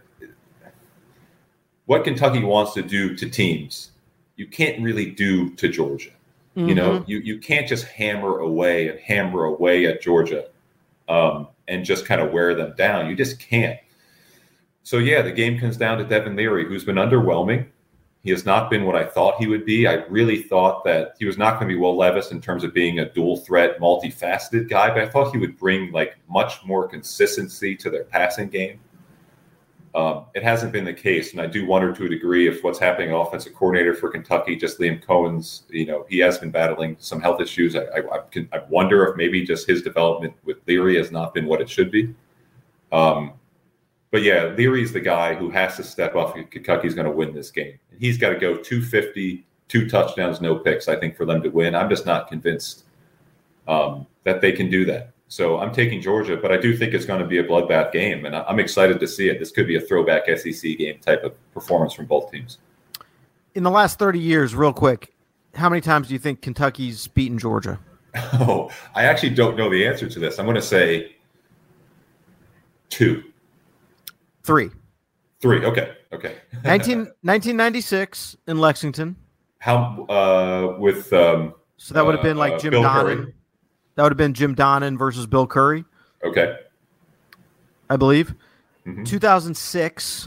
what Kentucky wants to do to teams, you can't really do to Georgia. Mm-hmm. You know, you can't just hammer away at Georgia and just kind of wear them down. You just can't. So, yeah, the game comes down to Devin Leary, who's been underwhelming. He has not been what I thought he would be. I really thought that he was not going to be Will Levis in terms of being a dual threat, multifaceted guy, but I thought he would bring like much more consistency to their passing game. It hasn't been the case, and I do wonder to a degree if what's happening offensive coordinator for Kentucky, just Liam Cohen's, you know, he has been battling some health issues. I wonder if maybe just his development with Leary has not been what it should be. But yeah, Leary's the guy who has to step up if Kentucky's going to win this game. And he's got to go 250, 2 touchdowns, no picks, I think, for them to win. I'm just not convinced that they can do that. So I'm taking Georgia, but I do think it's going to be a bloodbath game, and I'm excited to see it. This could be a throwback SEC game type of performance from both teams. In the last 30 years, real quick, how many times do you think Kentucky's beaten Georgia? Oh, I actually don't know the answer to this. I'm going to say 2. 3. Okay. 1996 in Lexington. How with so that would have been like Jim Bill Donnan. Curry. That would have been Jim Donnan versus Bill Curry. Okay. I believe. Mm-hmm. 2006.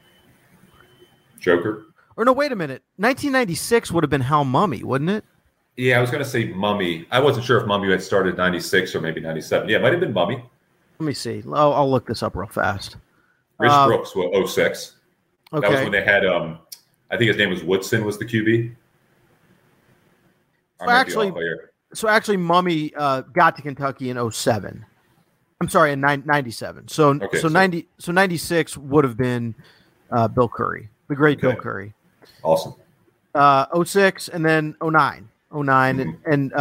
Joker. Or no, wait a minute. 1996 would have been Hal Mummy, wouldn't it? Yeah, I was going to say Mummy. I wasn't sure if Mummy had started 96 or maybe 97. Yeah, it might have been Mummy. Let me see. I'll look this up real fast. Rich Brooks was 06. Okay. That was when they had, I think his name was Woodson was the QB. So actually, Mummy got to Kentucky in 07. I'm sorry, in 97. So 96 would have been Bill Curry, the great Bill Curry. Awesome. 06 and then 09. 09 Mm-hmm. and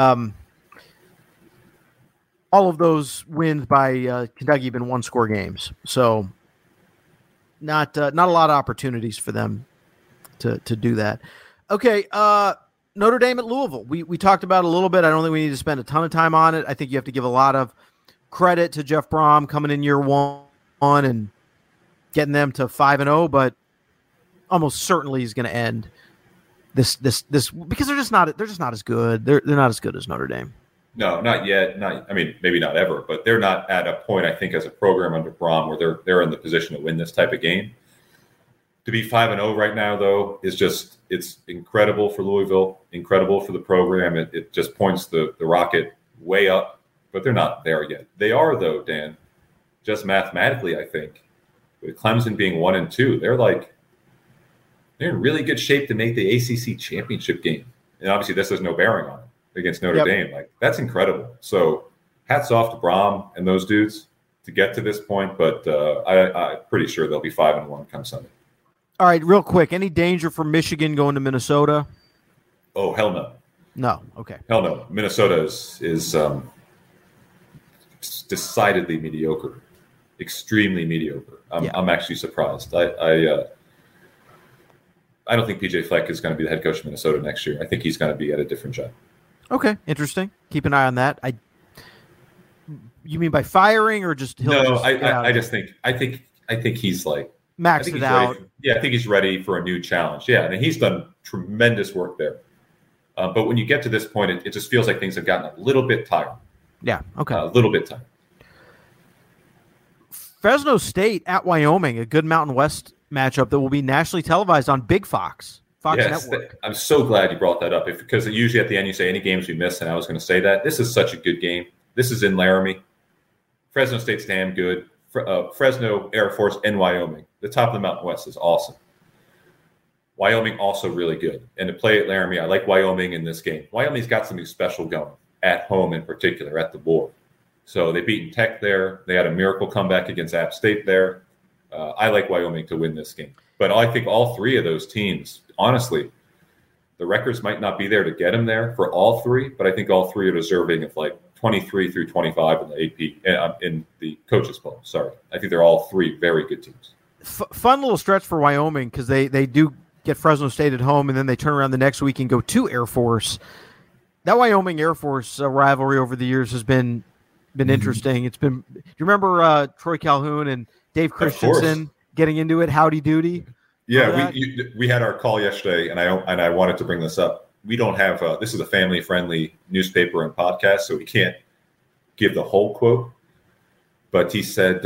all of those wins by Kentucky have been 1-score games. So not a lot of opportunities for them to do that. Okay, Notre Dame at Louisville. We talked about it a little bit. I don't think we need to spend a ton of time on it. I think you have to give a lot of credit to Jeff Brom coming in year one and getting them to 5-0, but almost certainly he's going to end this because they're just not as good. They're not as good as Notre Dame. No, not yet. Maybe not ever, but they're not at a point, I think, as a program under Brom where they're in the position to win this type of game. To be 5-0 right now, though, it's incredible for Louisville, incredible for the program. It just points the rocket way up, but they're not there yet. They are, though, Dan, just mathematically, I think, with Clemson being 1-2, they're in really good shape to make the ACC championship game. And obviously, this has no bearing on it against Notre Dame. That's incredible. So hats off to Brom and those dudes to get to this point, but I'm pretty sure they'll be 5-1 come Sunday. All right, real quick. Any danger for Michigan going to Minnesota? Oh, hell no. No. Okay. Hell no. Minnesota is decidedly mediocre, extremely mediocre. I'm actually surprised. I don't think PJ Fleck is going to be the head coach of Minnesota next year. I think he's going to be at a different job. Okay, interesting. Keep an eye on that. You mean by firing or just? I think he's like maxed it out. I think he's ready for a new challenge. Yeah, and he's done tremendous work there. But when you get to this point, it just feels like things have gotten a little bit tired. Yeah. Okay. A little bit tired. Fresno State at Wyoming, a good Mountain West matchup that will be nationally televised on Big Fox Network. I'm so glad you brought that up because usually at the end you say any games we miss, and I was going to say that. This is such a good game. This is in Laramie. Fresno State's damn good. Fresno, Air Force, and Wyoming. The top of the Mountain West is awesome. Wyoming also really good. And to play at Laramie, I like Wyoming in this game. Wyoming's got something special going at home in particular, at the board. So they beat Tech there. They had a miracle comeback against App State there. I like Wyoming to win this game. But I think all three of those teams, honestly, the records might not be there to get them there for all three, but I think all three are deserving of like 23 through 25 in the AP, in the coaches poll. Sorry. I think they're all three very good teams. Fun little stretch for Wyoming because they do get Fresno State at home, and then they turn around the next week and go to Air Force. That Wyoming Air Force rivalry over the years has been interesting. It's been. Do you remember Troy Calhoun and Dave Christensen getting into it? Howdy doody. Yeah, we had our call yesterday, and I wanted to bring this up. We don't have this is a family friendly newspaper and podcast, so we can't give the whole quote. But he said,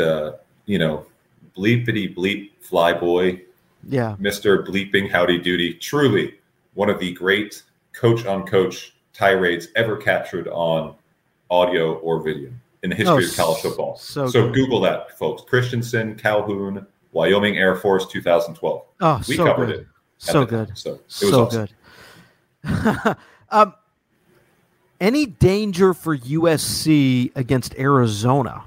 bleepity bleep flyboy. Yeah, Mr. Bleeping Howdy Doody, truly one of the great coach on coach tirades ever captured on audio or video in the history of college football. So Google that, folks. Christensen, Calhoun, Wyoming Air Force 2012. Oh, we so covered good. It. So good. So it was so awesome. Good. Any danger for USC against Arizona?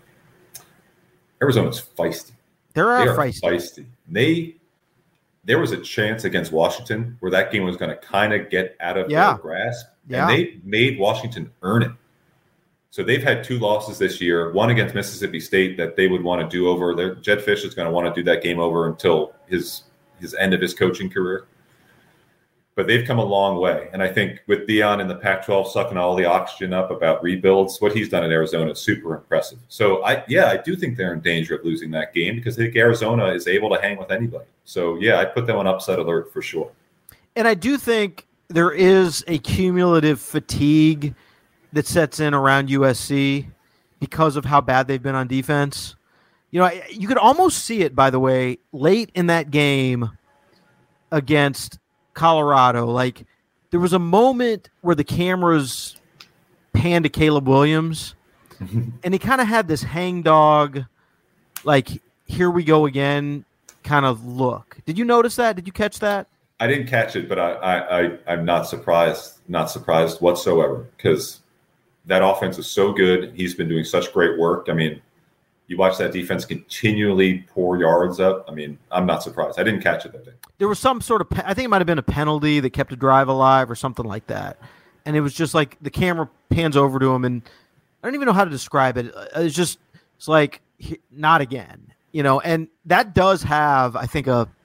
Arizona's feisty. They are feisty. There was a chance against Washington where that game was going to kind of get out of their grasp, and they made Washington earn it. So they've had 2 losses this year, one against Mississippi State that they would want to do over. Jed Fish is going to want to do that game over until his end of his coaching career. But they've come a long way. And I think with Deion in the Pac-12 sucking all the oxygen up about rebuilds, what he's done in Arizona is super impressive. So, I do think they're in danger of losing that game because I think Arizona is able to hang with anybody. So, I put them on upset alert for sure. And I do think there is a cumulative fatigue that sets in around USC because of how bad they've been on defense. You could almost see it, by the way, late in that game against Colorado. Like, there was a moment where the cameras panned to Caleb Williams, and he kind of had this hangdog, like, here we go again kind of look. Did you notice that? Did you catch that? I didn't catch it, but I'm not surprised whatsoever because that offense is so good. He's been doing such great work. I mean, you watch that defense continually pour yards up. I mean, I'm not surprised. I didn't catch it that day. There was some sort of, I think it might have been a penalty that kept a drive alive or something like that. And it was just like the camera pans over to him, and I don't even know how to describe it. It's like, not again, and that does have, I think, a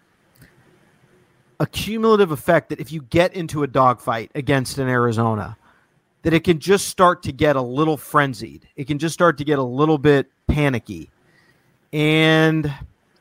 cumulative effect that if you get into a dogfight against an Arizona, that it can just start to get a little frenzied. It can just start to get a little bit panicky. And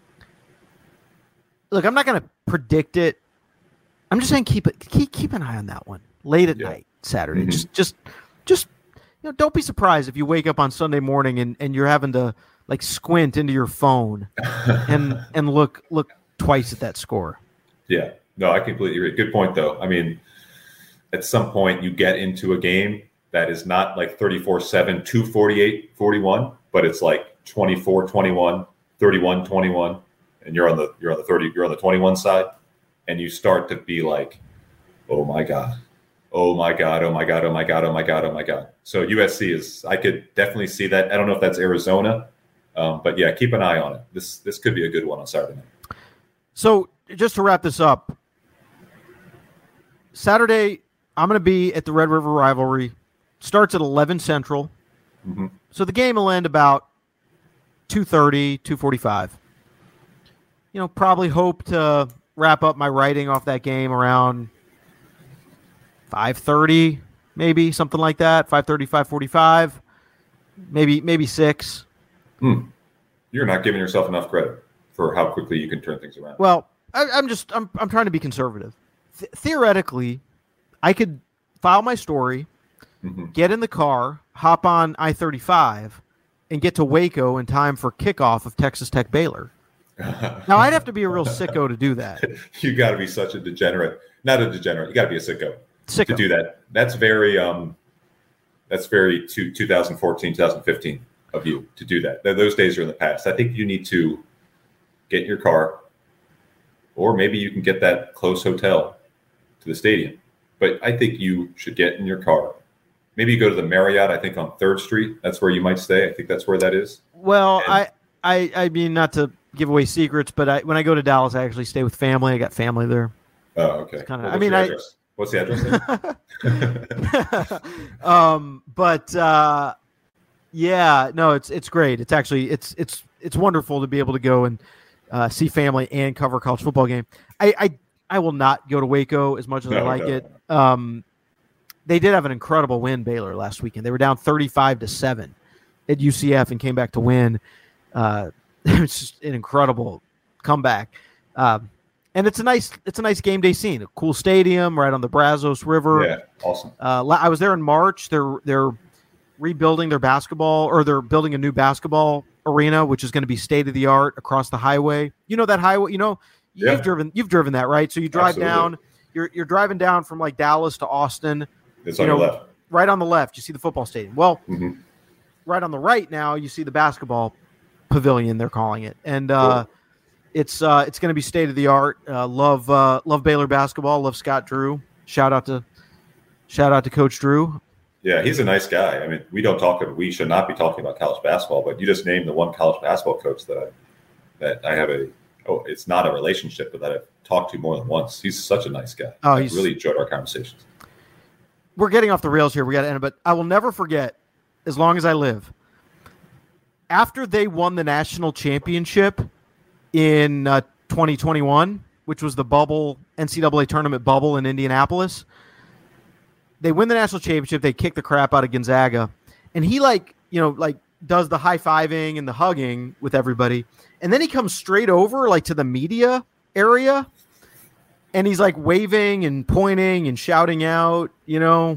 look, I'm not going to predict it. I'm just saying keep an eye on that one late at night Saturday. Mm-hmm. Just don't be surprised if you wake up on Sunday morning and you're having to like squint into your phone and look twice at that score. Yeah. No, I completely agree. Good point though. I mean, at some point you get into a game that is not like 34-7, 248-41, but it's like 24-21, 31-21, and you're on the 21 side, and you start to be like, oh my God. Oh my God. Oh my God. Oh my God. Oh my God. Oh my God. So USC I could definitely see that. I don't know if that's Arizona, but yeah, keep an eye on it. This could be a good one on Saturday night. So just to wrap this up, Saturday, I'm going to be at the Red River Rivalry. Starts at 11 Central. Mm-hmm. So the game will end about 2:30, 2:45. Probably hope to wrap up my writing off that game around 5:30, maybe, something like that. 5:30, 5:45, maybe 6. You're not giving yourself enough credit for how quickly you can turn things around. Well, I'm trying to be conservative. Theoretically, I could file my story, get in the car, hop on I-35, and get to Waco in time for kickoff of Texas Tech Baylor. Now, I'd have to be a real sicko to do that. You got to be such a degenerate. Not a degenerate. You got to be a sicko to do that. That's very 2014, 2015 of you to do that. Those days are in the past. I think you need to get in your car, or maybe you can get that close hotel to the stadium. But I think you should get in your car, maybe you go to the Marriott, I think on 3rd Street. That's where you might stay. I think that's where that is. Well, I mean, not to give away secrets, but when I go to Dallas, I actually stay with family. I got family there. Oh, okay. What's the address there? Yeah, no, it's great. It's actually it's wonderful to be able to go and see family and cover a college football game. I will not go to Waco as much as I like it. They did have an incredible win, Baylor, last weekend. They were down 35-7 at UCF and came back to win. It was just an incredible comeback. And it's a nice game day scene. A cool stadium right on the Brazos River. Yeah, awesome. I was there in March. They're rebuilding their basketball, or they're building a new basketball arena, which is going to be state of the art across the highway. You know that highway. You've driven that, right? So you drive down. You're driving down from like Dallas to Austin. It's on your left. Right on the left, you see the football stadium. Well, right on the right now, you see the basketball pavilion. They're calling it, and cool. It's going to be state of the art. Love Baylor basketball. Love Scott Drew. Shout out to Coach Drew. Yeah, he's a nice guy. I mean, we should not be talking about college basketball, but you just named the one college basketball coach that I have it's not a relationship, but that I've talked to more than once. He's such a nice guy. I really enjoyed our conversations. We're getting off the rails here. We got to end it, but I will never forget, as long as I live, after they won the national championship in 2021, which was the NCAA tournament bubble in Indianapolis. They win the national championship. They kick the crap out of Gonzaga, and he does the high-fiving and the hugging with everybody, and then he comes straight over to the media area, and he's like waving and pointing and shouting out, hey,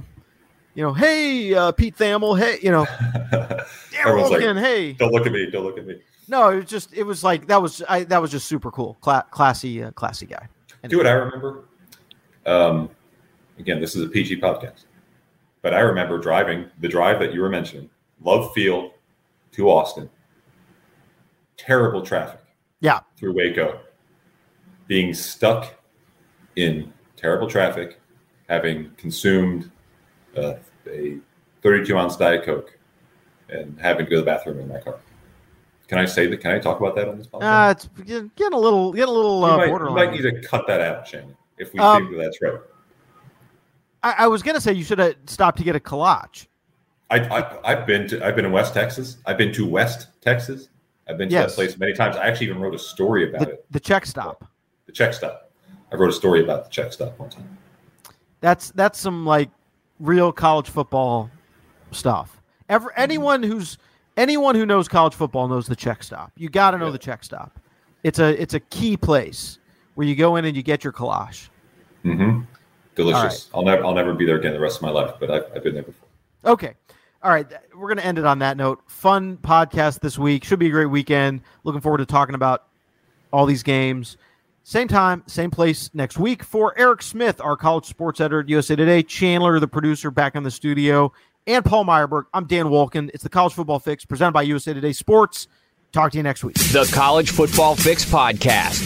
Pete Thamel, hey, Dan Wolken, hey, don't look at me. No, that was just super cool, classy guy. Anyway. Do what I remember. Again, this is a PG podcast, but I remember the drive that you were mentioning, Love Field to Austin, terrible traffic. Yeah, through Waco, being stuck in terrible traffic, having consumed a 32-ounce Diet Coke, and having to go to the bathroom in my car. Can I talk about that on this podcast? It's getting a little borderline. You might need to cut that out, Shannon, if we think that's right. I was going to say you should have stopped to get a kolache. I've been in West Texas. I've been to West Texas. I've been to that place many times. I actually even wrote a story about it. The Czech Stop. The Czech Stop. I wrote a story about the Czech Stop one time. That's some real college football stuff. Anyone who knows college football knows the Czech Stop. You got to know the Czech Stop. It's a key place where you go in and you get your kolache. Mm-hmm. Delicious. Right. I'll never be there again the rest of my life, but I've been there before. Okay. All right. We're going to end it on that note. Fun podcast this week. Should be a great weekend. Looking forward to talking about all these games. Same time, same place next week. For Eric Smith, our college sports editor at USA Today, Chandler, the producer, back in the studio, and Paul Meyerberg, I'm Dan Wolken. It's the College Football Fix presented by USA Today Sports. Talk to you next week. The College Football Fix Podcast.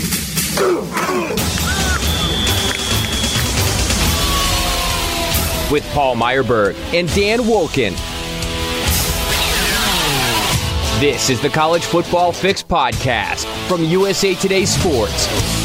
With Paul Meyerberg and Dan Wolken. This is the College Football Fix Podcast from USA Today Sports.